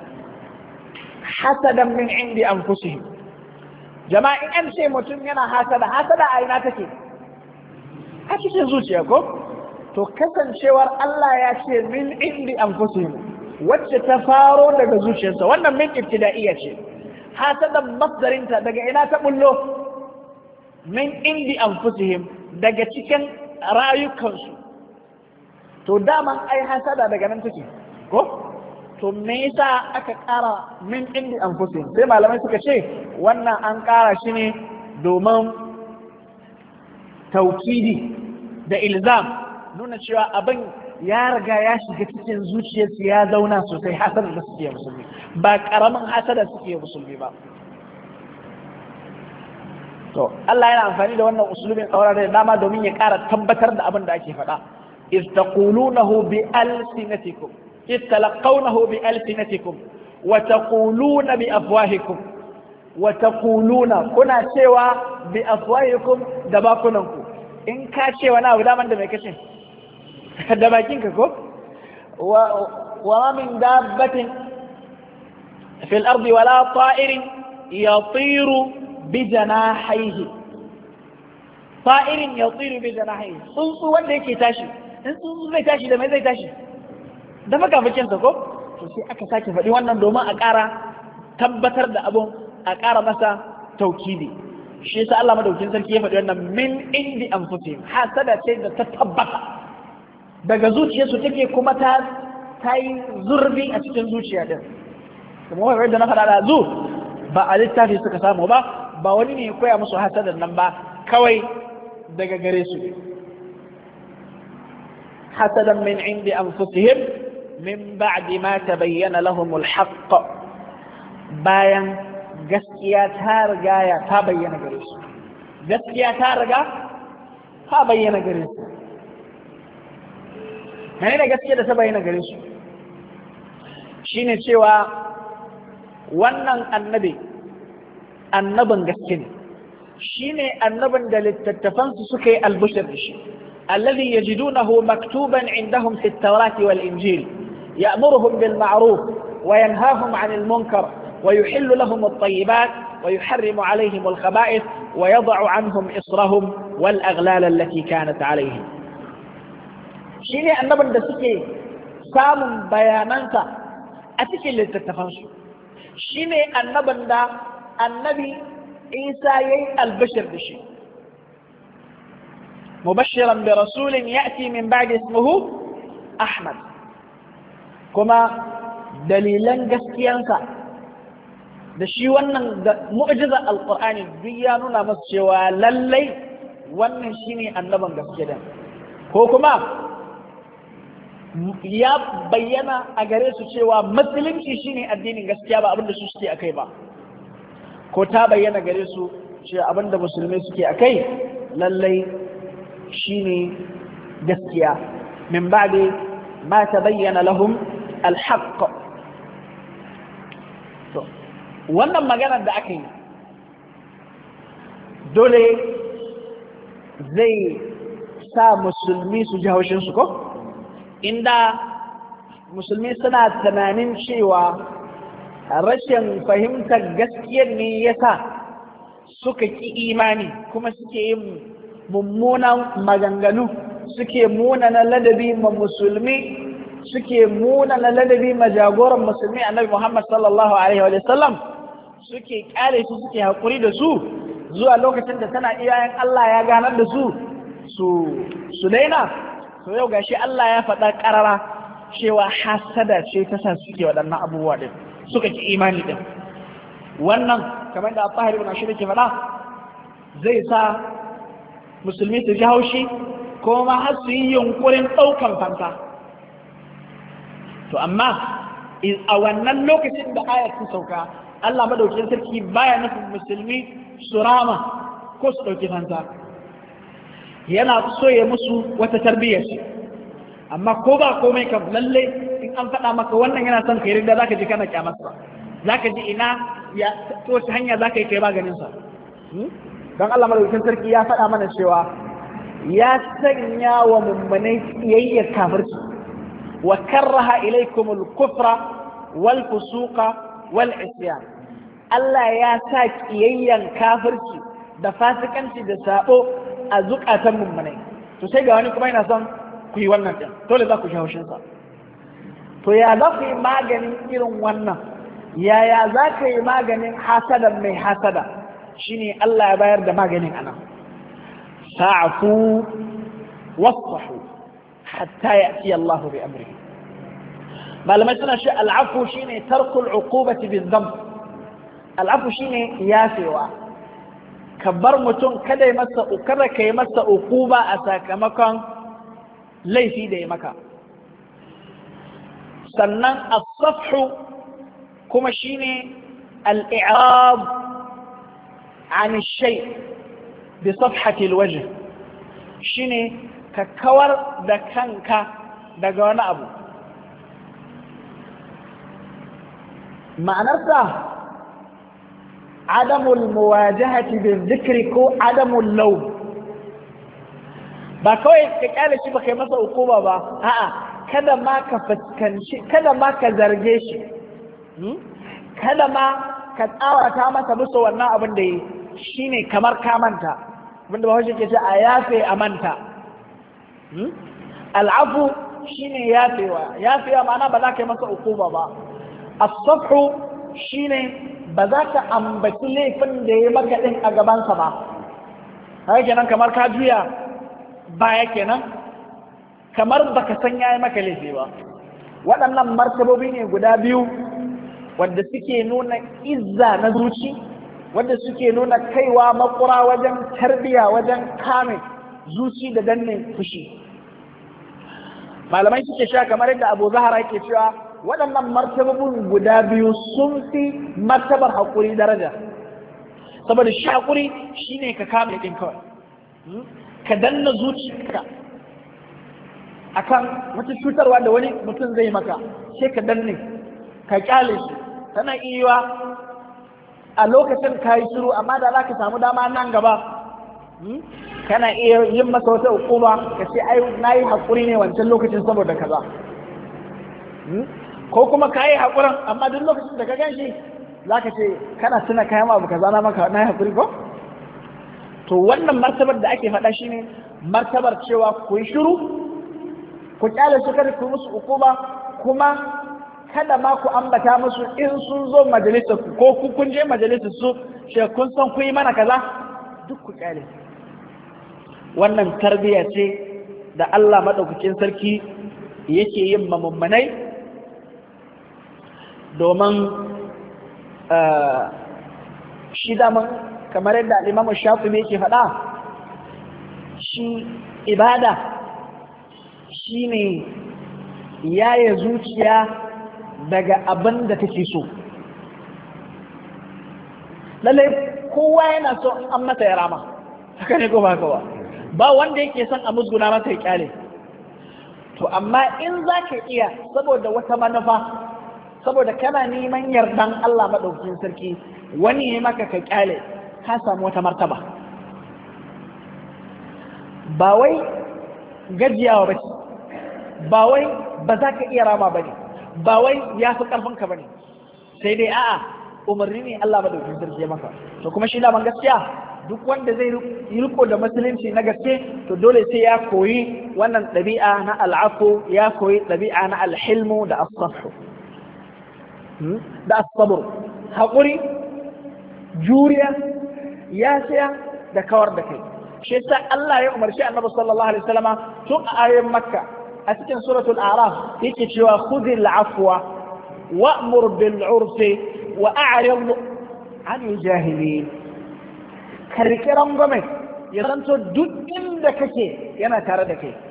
Hasadan min indi anfusihim. Jama'a in an ce mutum yana hasada, hasada a ina take? A cikin zuciya ko? To kasancewar Allah ya ce min indi anfusihim, wacce ta faro daga zuciyarsa, wannan min ibtida'iyya ce. Hasadan masdarinta daga ina ta bullo? Min indi anfusihim, daga cikin rayukansu. To daman ai hasada daga nan take ko? To me yasa aka ƙara min indi anfusihim? Sai malamai suka ce wannan an ƙara shi ne domin taukidi da ilzam, nuna cewa abin ya riga ya shiga cikin zuciyarsu ya zauna sosai. Hasada da suke musulmi ba ƙaramin hasada suke musulmi ba. To Allah yana amfani da wannan usulubin tsawara da dama domin ya ƙara tabbatar da abin da ake faɗa. iz taqulunahu bi alsinatikum iz talaqawnahu bi alsinatikum wa taquluna bi afwahikum wa taquluna, kuna cewa bi afwahikum da bakunanku. In ka ce wani abu daman da mai kace da bakinka ko wa min dabbatin fil ardi wala ta'irin yatiru bi janahihi ta'irin yatiru bi janahihi tsuntsu wanda yake tashi in tsuntsu zai tashi da mai zai tashi da makafakinsa ko to sai aka sake faɗi wannan domin a ƙara tabbatar da abun a ƙara masa taukidi shi yasa Allah madaukin sarki ya faɗi wannan min indi anfusihim hasada ce da ta tabbata daga zuciyarsu take kuma ta ta yi zurbi a cikin zuciya din kuma wai da na faɗa da zu ba a littafi suka samu ba ba wani ne ya koya musu hasadan nan ba kawai daga gare su hasadan min indi anfusihim min ba'di ma tabayyana lahumul haqq bayan gaskiya ta riga ya ta bayyana gare su gaskiya ta riga ta bayyana gare su mai ne gaskiya da ta bayyana gare su shine cewa wannan annabi annabin gaske ne shine annabin da littattafansu suka yi albushir da shi alladhi yajidunahu maktuban indahum fi at-taurati wal injil ya'muruhum bil ma'ruf wa yanhahum 'anil munkar ويحل لهم الطيبات ويحرم عليهم الخبائث ويضع عنهم إصرهم والأغلال التي كانت عليهم شيني النبي da suke samun bayanansa a cikin littattafansu shine annabin da annabi Isa yayi albashir da shi mubashiran bi rasulin ya'ti min ba'di ismuhu Ahmad kuma dalilan gaskiyansa da shi wannan mu'jiza alqur'ani duk ya nuna masa cewa lallai wannan shine annaban gaske da ko kuma ya bayyana a gare su cewa musulunci shine addinin gaskiya ba abinda su suke akai ba ko ta bayyana gare su cewa abinda musulmai suke akai lallai shine gaskiya min ba'di ma tabayyana lahum alhaq wannan maganar da aka yi dole zai sa musulmi su ji haushinsu ko inda musulmi suna tunanin cewa rashin fahimtar gaskiyar ne ya sa suka ki imani kuma suke yin mummunan maganganu suke munana ladabi ma musulmi suke munana ladabi ma jagoran musulmi annabi Muhammad sallallahu alaihi wa sallam suke kyale su suke haƙuri da su zuwa lokacin da tana iyayen Allah ya ganar da su su su daina to yau gashi Allah ya faɗa ƙarara cewa hasada ce ta sa suke waɗannan abubuwa din suka ki imani din wannan kamar da Al-Tahir ibn Ashir ke faɗa zai sa musulmi su ji haushi ko ma har su yi yunkurin ɗaukan fansa to amma a wannan lokacin da ayat ta sauka Allah madaukakin sarki baya nufin musulmi su rama ko su ɗauki fansa yana so ya musu wata tarbiyyar ce amma ko ba komai kam lalle in an faɗa maka wannan yana son kai rinda zaka ji kana kyamarsa zaka ji ina ya to ta hanya zaka yi kai maganin sa dan Allah madaukakin sarki ya faɗa mana cewa ya sanya wa mummunai kiyayyar kafirci wa karraha ilaykumul kufra wal fusuqa wal isyan Allah ya sa kiyayyan kafirci da fasikanci da sabo a zukatan mummunai to sai ga wani kuma yana son ku yi wannan din dole za ku ji haushin sa to ya za ku yi maganin irin wannan yaya za ka yi maganin hasadan mai hasada shine Allah ya bayar da maganin anan fa'fu wasfahu hatta ya'ti Allah bi amrihi malamai suna shi al'afu shine tarkul uqubati bizamb al'afu shine yafewa ka bar mutum kada ya masa kada kai masa uquba a sakamakon laifi da ya maka sannan as-safhu kuma shine al-i'rab an ash-shay bi safhati al-wajh shine ka kawar da kanka daga wani abu ma'anarsa adamul muwajahati bil dhikri ko adamul law ba kawai ka kyale shi ba kai masa hukuma ba, a'a kada ma ka fuskanci, kada ma ka zarge shi, kada ma ka tsawata masa musu wannan abin da yi, shine kamar ka manta, abinda ba ke ce a yafe a manta. Al'afu shine yafewa, yafewa ma'ana ba za ka yi masa hukuma ba. As-safhu shine ba za ka ambaci laifin da ya maka din a gabansa ba. Haka kenan kamar ka juya baya kenan, kamar baka san yayi maka laifi ba. Waɗannan martabobi ne guda biyu wanda suke nuna izza na zuci, wanda suke nuna kaiwa makura wajen tarbiya, wajen kame zuci da danne fushi. Malamai suke cewa kamar yadda Abu Zahra yake cewa waɗannan martabobin guda biyu sun fi martabar haƙuri daraja, saboda shi haƙuri shine ka kame ɗin kawai, ka danna zuciyarka akan wata cutarwa da wani mutum zai maka, sai ka danne ka kyale shi. Tana iya a lokacin ka yi shiru, amma da za ka samu dama nan gaba kana iya yin masa wata hukuma ka ce ai na yi haƙuri ne wancan lokacin saboda kaza, ko kuma ka yi haƙurin amma duk lokacin da ka gan shi za ka ce kana tuna kayan abu kaza na maka na yi haƙuri ko? To wannan martabar da ake faɗa shi ne martabar cewa ku yi shiru, ku kyale su kada ku musu hukuma, kuma kada ma ku ambata musu in sun zo majalisar ku ko ku kun je majalisar su she kun san ku yi mana kaza, duk ku kyale. Wannan tarbiyya ce da Allah madaukakin sarki yake yin mamummanai domin shi daman kamar yadda Imam Shafi'i yake faɗa, shi ibada shine yaye zuciya daga abin da take so. Lallai kowa yana so an masa ya rama, haka ne ko ba haka ba, ba wanda yake son a musguna masa ya kyale. To amma in za ka iya saboda wata manufa, saboda kana neman yardan Allah maɗaukakin sarki, wani ya maka ka kyale, ka samu wata martaba. Ba wai gajiyawa ba ce, ba wai ba za ka iya rama ba ne, ba wai ya fi ƙarfinka ba ne, sai dai a'a umarni ne Allah maɗaukakin sarki ya maka. To kuma shi daman gaskiya duk wanda zai yi riko da musulunci na gaske, to dole sai ya koyi wannan ɗabi'a na al'afu, ya koyi ɗabi'a na alhilmu da as-safhu da as-sabr, haƙuri, juriya, yasiya da kawar da kai. Shi yasa Allah ya umarci Annabi sallallahu alaihi wasallama tun a ayoyin Makka a cikin suratul A'raf yake cewa khudhil afwa wa'mur bil 'urfi wa a'rid 'anil jahilin. Karki rangwame ya zanto duk inda kake yana tare da kai.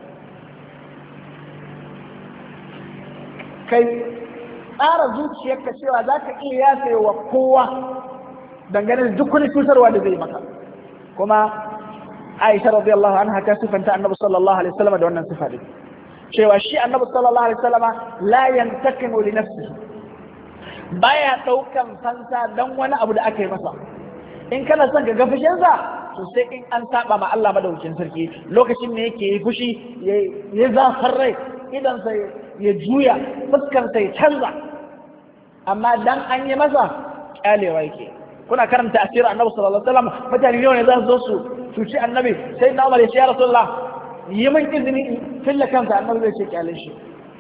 Kai tsara zuciyarka cewa za ka iya yafe wa kowa dangane da duk wani cutarwa da zai maka. Kuma Aisha radiyallahu anha ta sifanta Annabi sallallahu alaihi wasallam da wannan sifa din, cewa shi Annabi sallallahu alaihi wasallam la yantaqimu li nafsihi, baya daukan fansa dan wani abu da aka yi masa. In kana son ka ga fushinsa, to sai in an saba ma Allah madaukakin sarki, lokacin ne yake yi fushi ya zafar rai, idan sai ya juya, fuskar sai canza, amma dan an yi masa kyalewa yake. Kuna karanta asirin Annabi sallallahu alaihi wasallam, mutane ne ne za su zo su cuci Annabi, sai na Umar ya ce ya Rasulullah yi min izini filla kansa, Annabi zai ce kyale shi.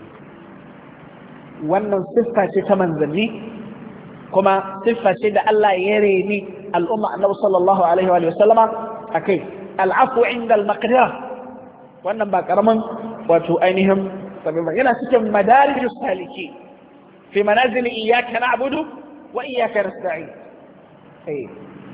Wannan siffa ce ta manzanni, kuma siffa ce da Allah ya reni al'umma Annabi sallallahu alaihi wa sallama akai. Al'afu inda al-maqdira, wannan ba karaman wato ainihin sabima, yana cikin madarijus saliki fi manazil iyyaka na'budu wa iyyaka nasta'in. eh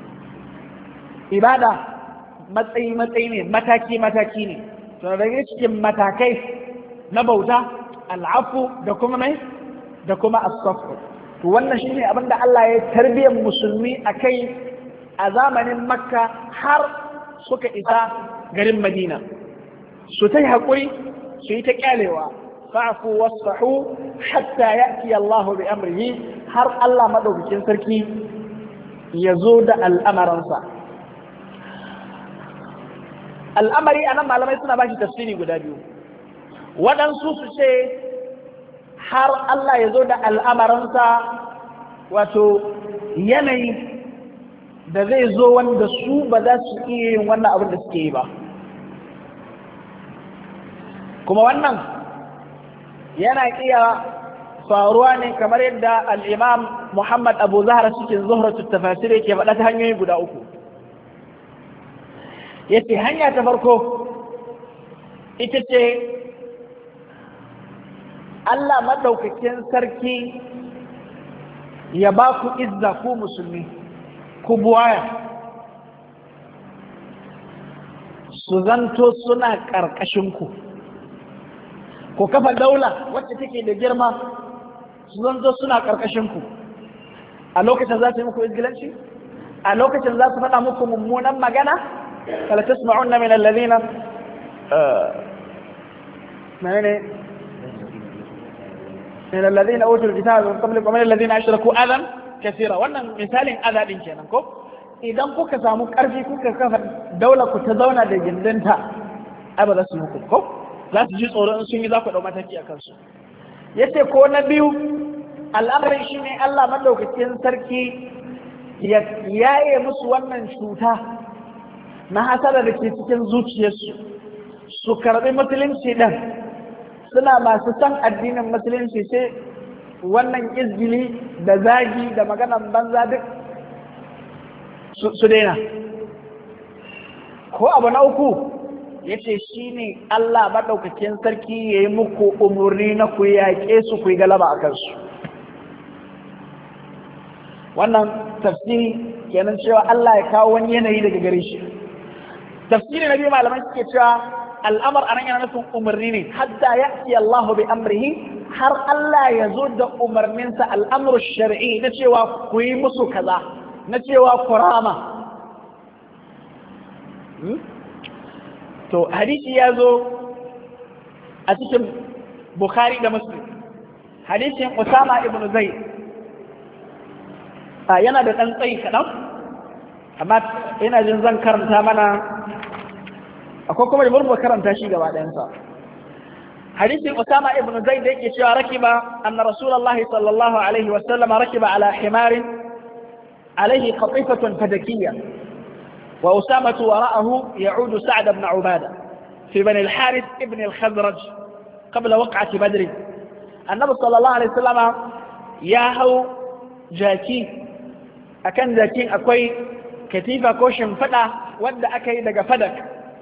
ibada matsayi matsayi ne, mataki mataki ne. To daga cikin matakai na bauta al'afu da kuma mai da kuma as-safr. To wannan shine abinda Allah ya tarbiyyar musulmi akai a zamanin Makka har suka isa garin Madina. Su ta yi haƙuri, su yi ta ƙyalewa, fa'fu wasfahu hatta ya'ti Allah bi amrihi, har Allah madaukakin sarki ya zo da al'amaransa. al'amari anan malamai suna bashi tafsiri guda biyu. Waɗansu su ce har Allah ya zo da al'amaransa wato yanayi da zai zo wanda su ba za su iya yin wannan abin da suke yi ba. Kuma wannan yana iya faruwa ne kamar yadda al'imam Muhammad Abu Zahra cikin Zuhratul Tafasir yake faɗa ta hanyoyi guda uku. Yace hanya ta farko ita ce Allah maɗaukakin sarki ya ba ku izza ku musulmi, ku buwaya, su zanto suna ƙarƙashinku, ku kafa daula wacce take da girma, su zanto suna ƙarƙashinku. A lokacin za su yi muku izgilanci? A lokacin za su faɗa muku mummunan magana? Kala tasma'unna min alladhina menene من الذين أوتوا الكتاب من قبلكم ومن الذين أشركوا أذى كثيرا. wannan misalin adha din kenan ko idan kuka samu karfi kuka kafa daula ku ta zauna da gindinta ai ba za su muku ko za su ji tsoro in sun yi za ku dau mataki a kansu. Yace ko na biyu al'amarin shine Allah madaukakin sarki ya yaye musu wannan cuta na hasara da ke cikin zuciyarsu su karbi musulunci din suna masu san addinin musulunci sai wannan izgili da zagi da maganan banza duk su daina. Ko abu na uku ya ce shi ne Allah maɗaukakin sarki ya yi muku umarni na ku yaƙe su ku yi galaba a kansu. Wannan tafsiri kenan cewa Allah ya kawo wani yanayi daga gare shi. Tafsiri na biyu malamai suke cewa al'amar a nan yana nufin umarni ne hatta ya fi Allah bi amrihi har Allah ya zo da umarninsa al'amur shari'i na cewa ku yi musu kaza na cewa ku rama. To hadisi ya zo a cikin Bukhari da Muslim, hadisin Usama ibn Zayd yana da ɗan tsayi kaɗan amma ina jin zan karanta mana akwai kuma da murmur karanta shi gaba ɗayansa. Hadisin Usama ibn Zaid da yake cewa rakiba anna Rasulullahi sallallahu alaihi wa sallam rakiba ala himarin alaihi qatifatun fadakiyya wa Usama wara'ahu ya'udu Sa'd ibn Ubada fi bani al-Harith ibn al-Khazraj qabla waq'ati Badr. Annabi sallallahu alaihi wa sallam ya hau jaki, akan jakin akwai katifa ko shimfiɗa wanda aka yi daga fadak,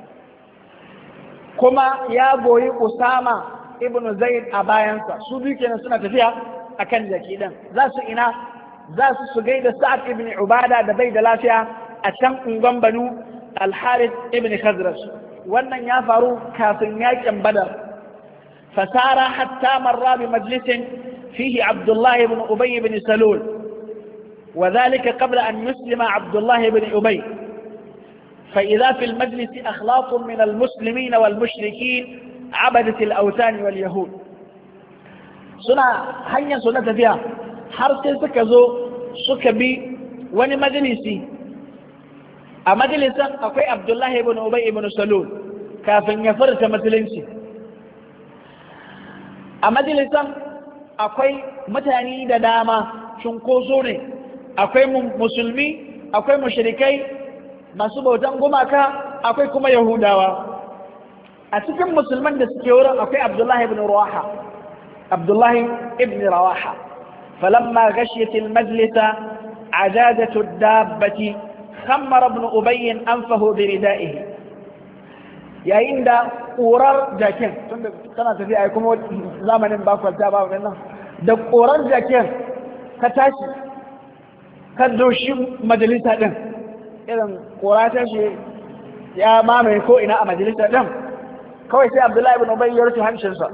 kuma ya goyi Usama ibn Zaid a bayansa. Su biyu kenan suna tafiya akan jaki din. Za su ina? Za su su gaida Sa'ad ibn Ubada da bai da lafiya a can ungon Banu Al-Harith ibn Khazraj. Wannan ya faru kafin yakin Badar. Fasara hatta marra bi majlisin fihi Abdullah ibn Ubay ibn Salul. وذلك قبل أن يسلم عبد الله بن أبي. فإذا في المجلس أخلاط من المسلمين والمشركين عبدة الأوثان واليهود. سنة هيا سنة فيها حرس سكزو سكبي وني مجلسي أمجلسا أقوي عبد الله بن أبي بن سلول كافن يفرت مجلسي. أمجلسا أقوي متاني داما شنكوزوني akwai musulmi akwai mushrikai masu bautan gumaka akwai kuma yahudawa. A cikin musulman da suke wurin akwai Abdullahi ibn Rawaha Abdullahi ibn Rawaha falamma ghashiyat al-majlisa ajadatu ad-dabbati khammara ibn Ubay anfahu bi ridaihi. yayin da ƙorar jakin tunda tana tafiya ai kuma zamanin bakwalta ba wannan da ƙorar jakin ka tashi kan doshi majalisa ɗin irin ƙora ta shi ya mamaye ko ina a majalisa ɗin kawai sai Abdullahi ibn Ubay ya rufe hancinsa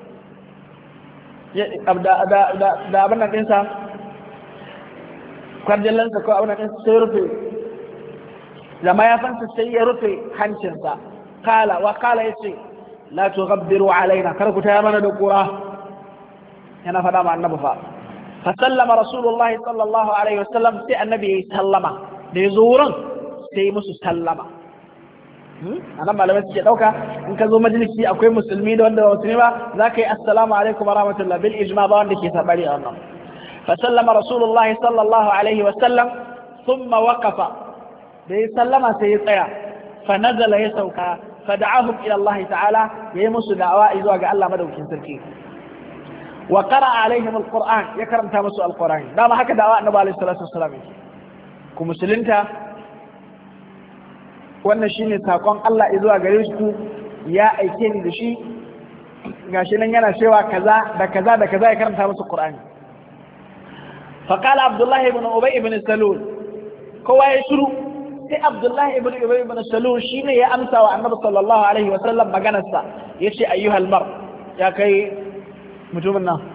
da abin nan ɗinsa kwarjallansa ko abin nan ɗinsa sai rufe da mayafansa sai ya rufe hancinsa kala wa kala ya ce la tughabbiru alaina kar ku taya mana da ƙura yana faɗa ma annabi fa فسلم رسول الله صلى الله عليه وسلم سي النبي سلم da yazo wurin sai musu sallama anan malamai suke dauka in ka zo majalisi akwai musulmi da wanda ba musulmi ba za ka yi assalamu alaikum wa rahmatullah bil ijma ba wanda ke sabari a wannan fa sallama rasulullahi sallallahu alaihi wa sallam thumma waqafa da ya sallama sai ya tsaya fa nazala ya sauka fa da'ahum ila Allah ta'ala yayi musu da'awa zuwa ga Allah madaukakin sarki wa qara'a alaihim alquran ya karanta musu alquran dama haka da'awa annabi alaihi salatu wassalam ku musulunta wannan shine sakon Allah zuwa gare ku ya aike ni da shi gashi nan yana cewa kaza da kaza da kaza ya karanta musu Qur'ani fa qala Abdullah ibn Ubay ibn Salul kowa ya shiru sai Abdullah ibn Ubay ibn Salul shine ya amsa wa Annabi sallallahu alaihi wa sallam maganar sa yace ayyuhal mar ya kai mutumin nan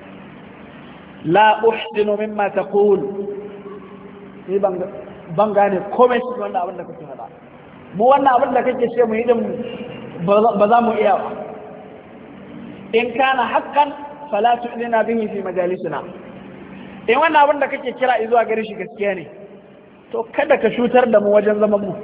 la uhsinu mimma taqul ni ban ban gane komai shi wanda abin da kake faɗa mu wannan abin da kake ce mu yi din ba za mu iya ba in kana haqqan fala tu'lina bihi fi majalisina in wannan abin da kake kira zuwa gare shi gaskiya ne to kada ka shutar da mu wajen zaman mu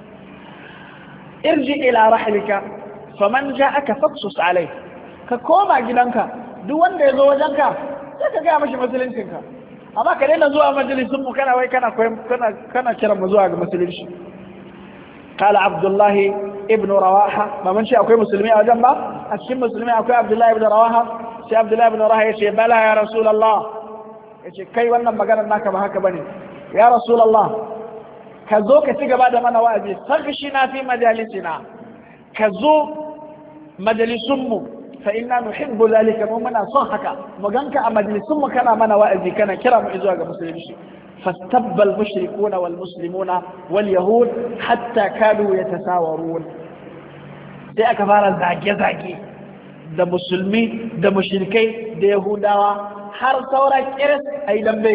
irji ila rahlika faman ja'aka faqsus alai ka koma gidanka duk wanda ya zo wajenka sai ka ga mashi musuluncinka amma ka daina zuwa majalisun mu kana wai kana kana kana kira mu zuwa ga musulunci قال عبد الله ابن رواحة ما من شيء أكوي مسلمين أو جنبه أشيم مسلمين أكوي عبد الله ابن رواحة شيء عبد الله ابن رواحة يشي بلا يا رسول الله يشي كي وانا مقانا ناك بهاك بني يا رسول الله كذو كتك بعد ما نوازي فغشنا في مجالسنا كذو مجلسمو فإنا نحب ذلك ممنا صحك مغانك مجلسمو كان ما نوازي كان كرام إزواج مسلمين فاستب المشركون والمسلمون واليهود حتى كانوا يتساورون sai aka fara zage-zage da musulmi da mushrikai da yahudawa har saura kiris a yi dambe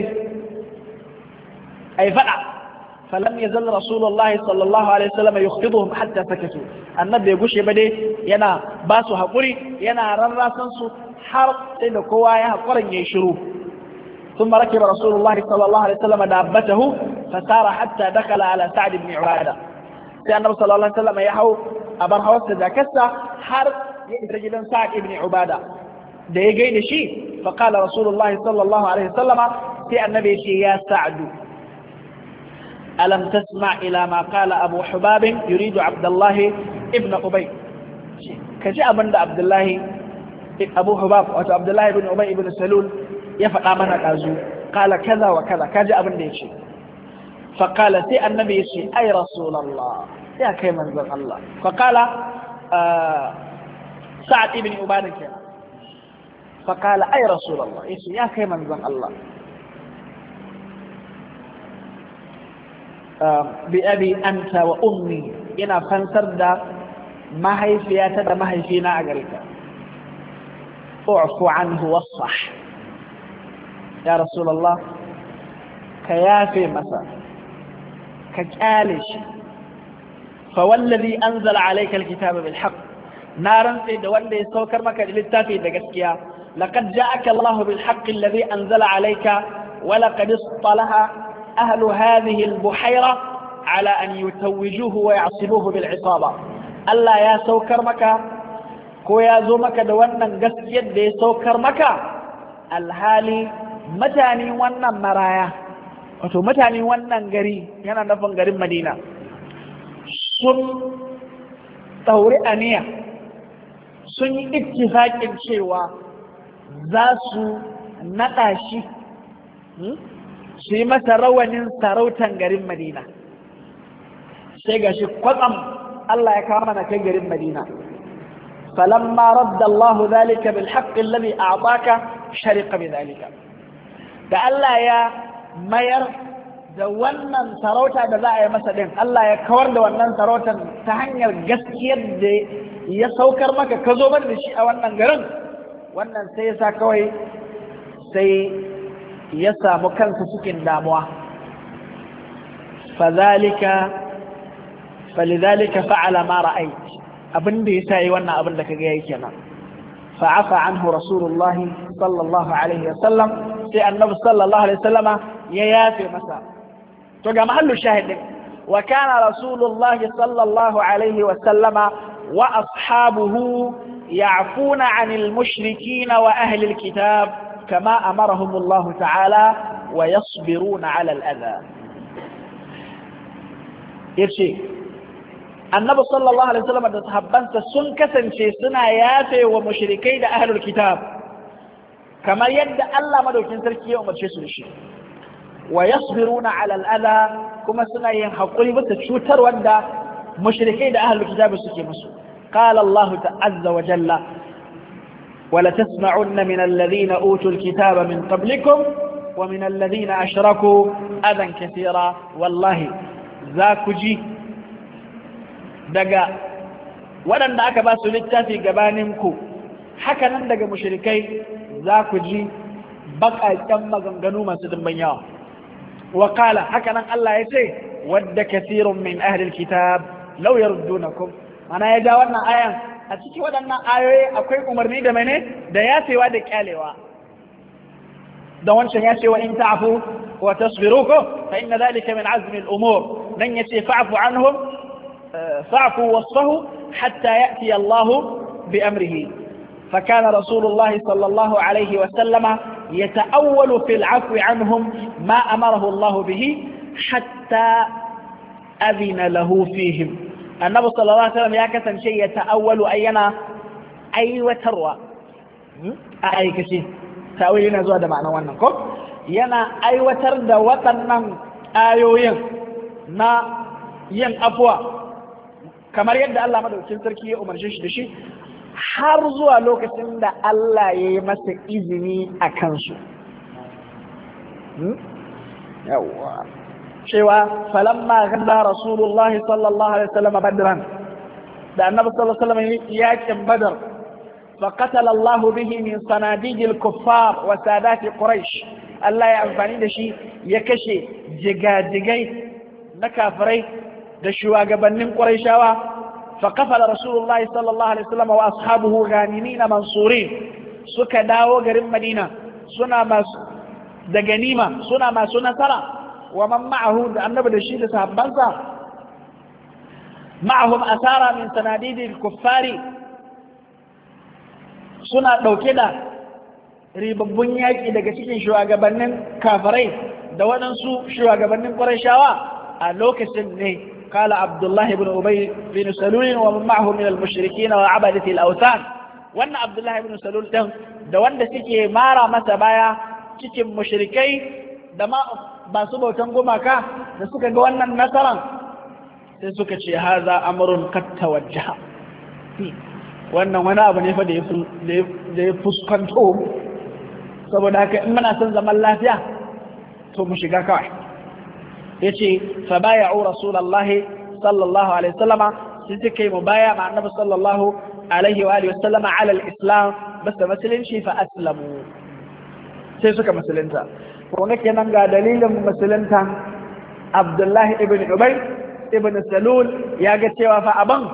a yi faɗa falam ya zalla rasulullah sallallahu alaihi wasallam yukhtiduhum hatta sakatu annabi ya gushe ba dai yana ba su haƙuri yana rarrasan su har sai da kowa ya haƙurin ya shiru ثم ركب رسول الله صلى الله عليه وسلم دابته فسار حتى دخل على سعد بن عبادة سيدنا النبي صلى الله عليه وسلم يحو أبر حوصة جاكسة حر يتجد سعد بن عبادة ده يجي شيء فقال رسول الله صلى الله عليه وسلم سيدنا النبي شيء يا سعد ألم تسمع إلى ما قال أبو حباب يريد عبد الله ابن أبي كجاء من عبد الله أبو حباب وعبد الله بن أبي بن سلول ya faɗa mana ɗazu ƙala kaza wa kaza kaji abin da ya ce faƙala sai annabi ya ce ai rasulallah ya kai manzon Allah faƙala sa'ad ibn ubada kenan faƙala ai rasulallah ya ce ya kai manzon Allah bi abi anta wa ummi ina fansar da mahaifiyata da mahaifina a gare ka u'fu anhu wasfah ya rasulallah ka yafe masa ka kyale shi fa wallazi anzala alayka alkitaba bil haqq na rantse da wanda ya saukar maka da littafi da gaskiya laqad ja'aka Allahu bil haqq alladhi anzala alayka wa laqad istalaha ahlu hadhihi al buhayra ala an yutawwijuhu wa ya'sibuhu bil isaba Allah ya saukar maka ko ya zo maka da wannan gaskiyar da ya saukar maka alhali mutane wannan maraya wato mutane wannan gari yana nufin garin Madina sun ɗauri aniya sun yi ittifaƙin cewa za su naɗa shi su yi masa rawanin sarautan garin Madina sai ga shi kwatsam Allah ya kawo mana kai garin Madina falamma radda Allahu dhalika bil haqqi alladhi a'taka shariqa bi dhalika da Allah ya mayar da wannan sarauta da za a yi masa din Allah ya kawar da wannan sarautar ta hanyar gaskiyar da ya saukar maka ka zo da shi a wannan garin wannan sai ya sa kawai sai ya samu kansa cikin damuwa fadhalika falidhalika fa'ala ma ra'ayt abin da yasa yi wannan abin da kaga yake kenan fa'afa anhu rasulullahi sallallahu alaihi wasallam sai annabi sallallahu alaihi wasallama ya yafe masa to ga mahallu shahidin wa kana rasulullah sallallahu alaihi wa sallama wa ashabuhu ya'funa 'anil mushrikin wa ahli alkitab kama amarahum Allah ta'ala wa yasbiruna 'ala al-adha. yace annabi sallallahu alaihi wasallam da sahabbansa sun kasance suna yafe wa mushrikai da ahlul kitab kamar yadda Allah madaukin sarki ya umarce su da shi, wa yasbiruna ala al'adha, kuma suna yin hakuri bisa cutar wanda mushrikai da ahlul kitab suke musu. qala Allah ta'azza wa jalla wa la tasma'unna min alladhina utul kitaba min qablikum wa min alladhina ashraku adan kathira, wallahi za ku ji daga waɗanda aka ba su littafi gabaninku, haka nan daga mushrikai za ku ji baƙaƙen maganganu masu dimbin yawa. wa qala haka nan Allah ya ce wadda kathirun min ahlil kitab law yardunakum, mana ya ja wannan ayan a cikin waɗannan ayoyi akwai umarni da mene da yafewa da kyalewa. da wancan ya ce wa in ta'fu wa tasbiru ko fa inna dhalika min azmi al-umur, nan yace fa'fu anhum fa'fu wasfahu hatta ya'ti Allah bi amrihi. فكان رسول الله صلى الله عليه وسلم يتأول في العفو عنهم ما أمره الله به حتى أذن له فيهم. النبي صلى الله عليه وسلم يكتن شيء يتأول أينا أي وتروى أي كشي تأويلنا زود معنى وانكم ينا أي وترد وطنن آيوين نا ين أفوا كما يد الله مدعو كنتركي أمر جيش دشي har zuwa lokacin da Allah ya yi masa izini a kansu. Yawwa. Cewa falamma ganda Rasulullah sallallahu alaihi wasallam badran, da annabi sallallahu alaihi wasallam yakin badar, fa qatala Allah bihi min sanadijil kuffar wa sadati quraish. Allah ya amfani da shi ya kashe jigajigai na kafirai da shugabannin quraishawa. فقفل رسول الله صلى الله عليه وسلم وأصحابه غانمين منصورين سكا داو غرم مدينة سنة ما دغنيمة سنة ما سنة ترى ومن معه النبي الشيد صحابانسا معهم أثارا من صناديد الكفار سنة لو كده ribabbun yaƙi daga cikin shugabannin kafirai da waɗansu shugabannin ƙurayshawa a lokacin ne. قال عبد الله بن أبي بن سلول ومن معه من المشركين وعبدة الأوثان وأن عبد الله بن سلول ده ده وأن سكي مارا مسبايا سكي مشركي ده ما باسبو تنقوما كا ده سكي قوانا النصرا ده سكي هذا أمر قد توجه وأن وانا أبني فدي فسكنتو saboda haka in muna son zaman lafiya to mu shiga kawai. yace fa bay'u rasulullahi sallallahu alaihi wasallama sai suka yi mubaya ma annabi sallallahu alaihi wa alihi wasallama ala al-islam bas musulunci fa aslamu sai suka musulunta. kuma kenan ga dalilin musulunta Abdullahi ibn Ubay ibn Salul ya ga cewa fa aban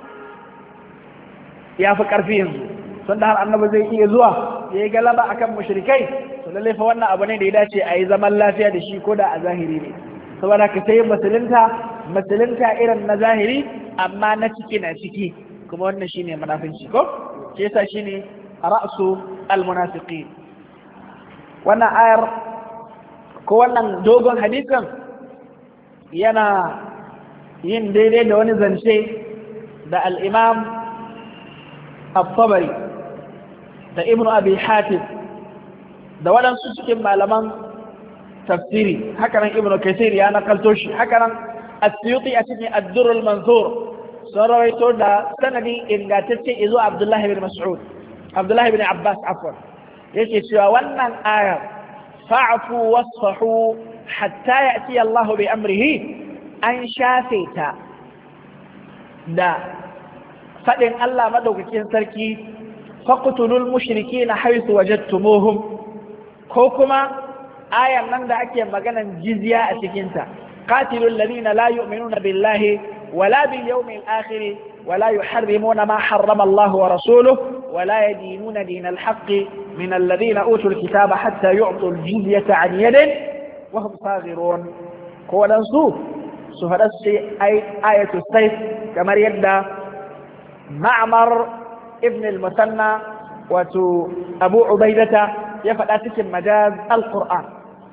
ya fi karfi yanzu tunda har annabi zai iya zuwa ya yi galaba akan mushrikai, to lalle fa wannan abu ne da ya dace a yi zaman lafiya da shi ko da a zahiri ne. saboda ka sai musulunta musulunta irin na zahiri amma na ciki na ciki, kuma wannan shine munafinci ko ke yasa shine ra'su almunafiqin. wannan ayar ko wannan dogon hadisin yana yin daidai da wani zance da al-imam at-Tabari da Ibn Abi Hatim da waɗansu cikin malaman tafsiri, hakanan Ibn Kathir ya nakalto shi, hakanan As-Suyuti a cikin Ad-Durr al-Mansur sun rawaito da sanadi ingantacce izo Abdullah ibn Mas'ud Abdullah ibn Abbas afwan yake cewa wannan aya fa'fu wasfahu hatta ya'ti Allah bi amrihi an shafe ta da fadin Allah madaukakin sarki faqtulul mushrikeena haythu wajadtumuhum, ko kuma ayan nan da ake maganan jizya a cikinta qatilul ladina la yu'minuna billahi wala bil yawmil akhir wala yuharrimuna ma harrama Allah wa rasuluhu wala yadinuna dinal haqqi min alladhina utul kitaba hatta yu'tul jizyata an yadin wa hum saghirun. ko dan su su faɗa su ce ayatul sayf kamar yadda Ma'mar ibn al-Musanna wato Abu Ubaidata ya faɗa cikin majaz al-Qur'an.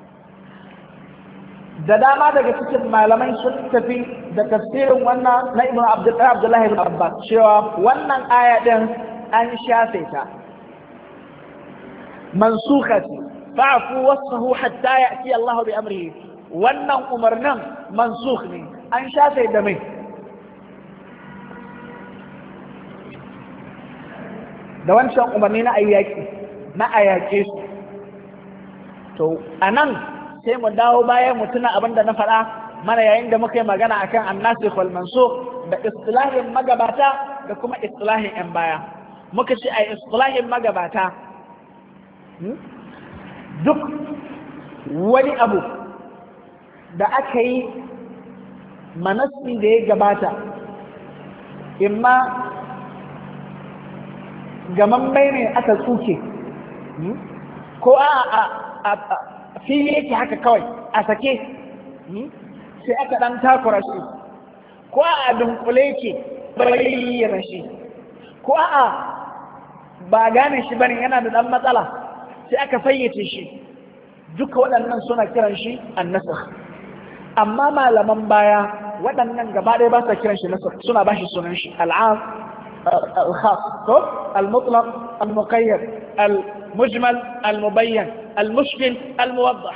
Da dama daga cikin malamai sun tafi da tafsirin wannan na Ibn Abdullah ibn Abbas cewa wannan aya din an shafe ta mansukha ce fa'fu wasfahu hatta ya'ti Allah bi amrihi. Wannan umarnin mansukh ne an shafe da mai da wancan umarni na ayyaki na ayake su. To anan sai mu dawo bayan mu tuna abinda na faɗa mana yayin da muka yi magana akan annasikh wal mansukh da istilahin magabata da kuma istilahin yan baya. Muka ce ai istilahin magabata duk wani abu da aka yi manasi da ya gabata imma gamammai ne aka tsuke ko a fili yake haka kawai a sake sai aka dan takura shi ko a dunkule yake bayyana shi ko a ba gane shi bane yana da dan matsala sai aka fayyace shi duka waɗannan suna kiran shi annasakh. Amma malaman baya waɗannan gaba ɗaya ba sa kiran shi nasakh, suna ba shi sunan shi al'am al-khas ko al-mutlaq al-muqayyad al-mujmal al-mubayyan al-mushkil al-muwaddah.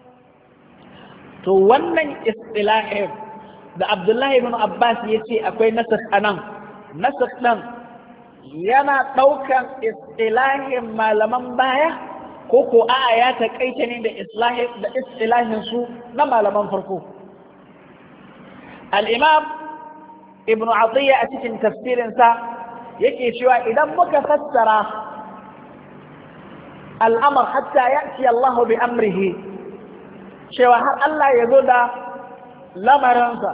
To wannan istilahin da Abdullahi ibn Abbas yace akwai nasakh anan, nasakh nan yana ɗaukan istilahin malaman baya ko ko a'a ya taƙaita ne da istilahin su na malaman farko. Al-Imam Ibn Atiyya a cikin tafsirinsa yake cewa idan muka fassara al'amar hatta ya'ti Allah bi amrihi cewa har Allah ya zo da lamarinsa,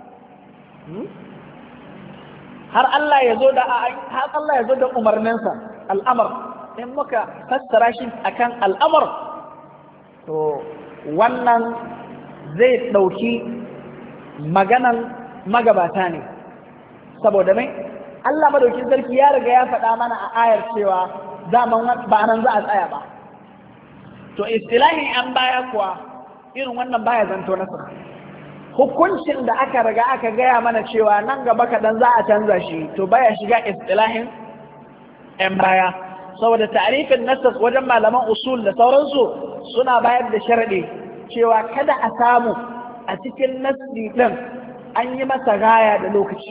har Allah ya zo da har Allah ya zo da umarninsa al'amar, in muka fassara shi akan al'amar to wannan zai ɗauki maganan magabata ne. Saboda mai Allah madaukin sarki ya riga ya faɗa mana a ayar cewa zaman ba nan za a tsaya ba. To istilahin an baya kuwa irin wannan baya zanto nasa. Hukuncin da aka riga aka gaya mana cewa nan gaba kaɗan za a canza shi to baya shiga istilahin ‘yan baya. Saboda ta'arifin nasas wajen malaman usul da sauransu suna bayar da sharaɗi cewa kada a samu a cikin nasi ɗin an yi masa gaya da lokaci.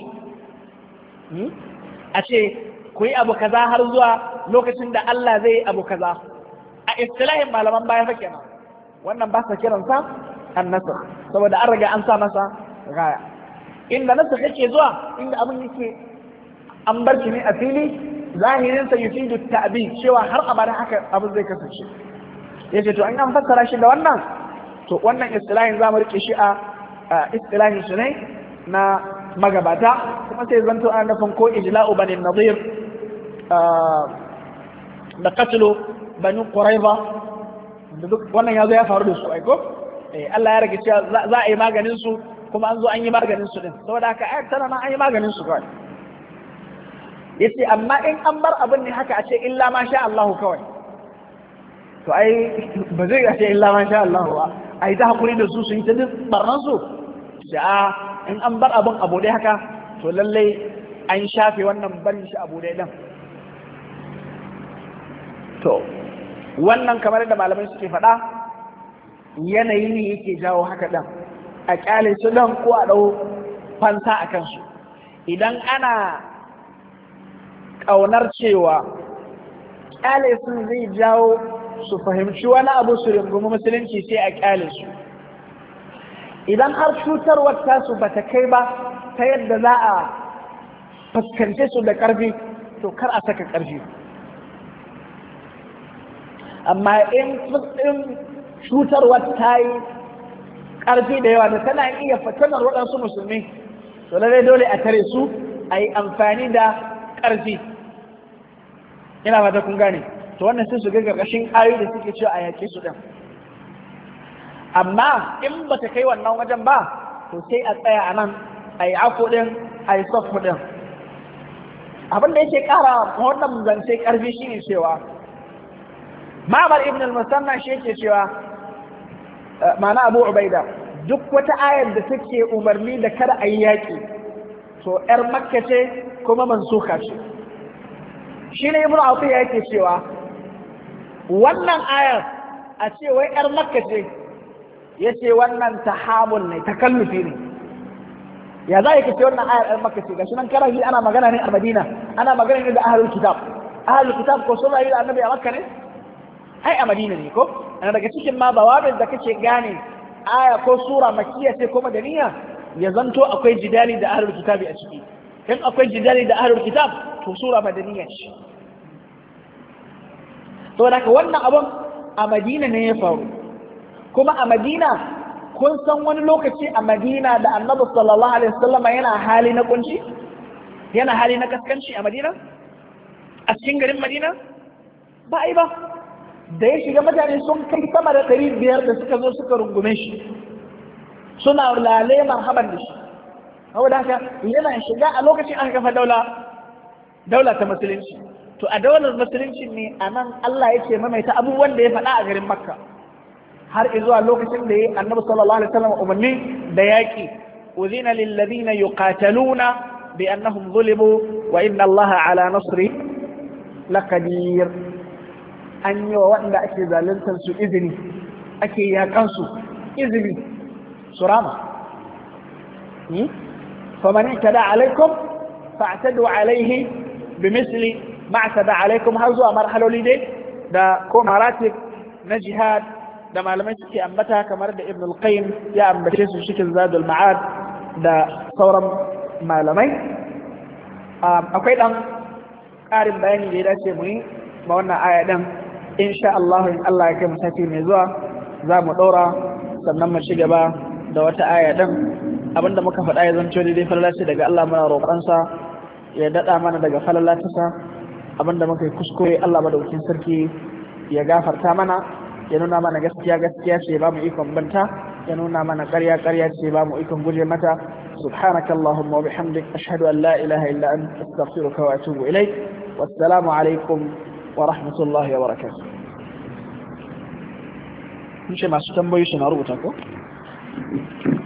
A ce ku yi abu kaza har zuwa lokacin da Allah zai yi abu kaza. A istilahin malaman baya fa kenan wannan ba sa kiransa an nasar saboda an riga an sa masa gaya. Inda nasar yake zuwa inda abin yake an bar shi ne a fili zahirinsa yufidu ta'bid cewa har abada haka abin zai kasance. Yace to an an fassara shi da wannan to wannan istilahin zamu rike shi a istilahin su ne na magabata kuma sai zanto ana nufin ko ijla'u bani nadir da qatlu bani quraiza da duk wannan yazo ya faru da su aiko eh Allah ya rage cewa za a yi maganin su kuma an zo an yi maganin su din saboda haka ayat tana ma an yi maganin su kawai. Yace amma in an bar abin ne haka a ce illa ma sha Allah kawai to ai ba zai ce illa ma sha Allah ba ai ta hakuri da su su yi ta duk barnan su da in an bar abin abu dai haka to lallai an shafe wannan barin shi abu dai dan. To wannan kamar da malamai suke faɗa yanayi ne yake jawo haka dan a kyale su dan ko a dau fanta a kansu. Idan ana ƙaunar cewa kyale sun zai jawo su fahimci wani abu su rungumi musulunci sai a kyale su. Idan har cutarwar tasu ba ta kai ba ta yadda za a fuskance su da ƙarfi to kar a saka ƙarfi. Amma in cutarwar ta yi ƙarfi da yawa da tana iya fatanar waɗansu musulmi to lallai dole a tare su a yi amfani da ƙarfi. Ina ba ta kun gane to wannan sun shiga ƙarƙashin ayoyi da suke cewa a yaƙe su ɗin. Amma in ba ta kai wannan wajen ba to sai a tsaya a nan a yi afu ɗin a yi safu ɗin. Abin da yake ƙara wannan zance ƙarfi shi ne cewa Ma'mar ibn al-Musanna shi yake cewa ma'ana Abu Ubaida duk wata ayar da take umarni da kada a yi yaƙi to ‘yar Makka ce kuma mansuka ce. Shi ne Ibn Atiyya yake cewa wannan ayar a ce wai ‘yar Makka ce, ya ce wannan tahamul ne, takallufi ne. Ya za a yi ce wannan ayar ‘yar Makka ce, ga shi nan karafi ana magana ne a Madina, ana magana ne da ahlul kitab. Ahlul kitab ko sun rayu da annabi a Makka ne? Ai a Madina ne ko? Ana daga cikin ma bawabin da kake gane aya ko sura makkiya ce ko madaniya ya zanto akwai jidali da ahlul kitabi a ciki. In akwai jidali da ahlul kitab to sura madaniya ce. To da wannan abun a Madina ne ya faru. Kuma a Madina kun san wani lokaci a Madina da Annabi sallallahu alaihi wasallam yana hali na kunci? Yana hali na kaskanci a Madina? A cikin garin Madina? Ba ai ba. Da ya shiga mutane sun kai sama da ɗari biyar da suka zo suka rungume shi suna lale marhaban da shi. Saboda haka yana shiga a lokacin aka kafa daula daula ta musulunci. To a daular musulunci ne a nan Allah ya ce mamaita abubuwan da ya faɗa a garin Makka har zuwa lokacin da ya Annabi sallallahu alaihi wasallam umarni da yaƙi uzina lil ladina yuqataluna bi annahum zulimu wa inna Allah ala nasri laqadir. An yi wa waɗanda ake zaluntar su izini ake yakan su izini su rama. faman i'tada alaikum fa'tadu alaihi bimisli ma i'tada alaikum har zuwa marhaloli dai da ko maratib na jihad da malamai suke ambata kamar da Ibn al-Qayyim ya ambace su cikin Zadul Ma'ad da sauran malamai. Akwai dan ƙarin bayani da ya dace mu yi ma wannan aya din insha Allah in Allah ya kai mu sati mai zuwa za mu ɗora sannan mu ci gaba da wata aya din. Abinda muka faɗa ya zanto daidai falala ce daga Allah, muna roƙonsa ya daɗa mana daga falala ta sa. Abinda muka yi kuskure Allah madaukakin sarki ya gafarta mana, ya nuna mana gaskiya gaskiya ce ba mu ikon banta, ya nuna mana ƙarya ƙarya ce ba mu ikon guje mata. سبحانك اللهم وبحمدك أشهد أن لا إله إلا أنت أستغفرك وأتوب إليك والسلام عليكم ورحمة الله وبركاته. إن شاء الله سنبوي سنعرض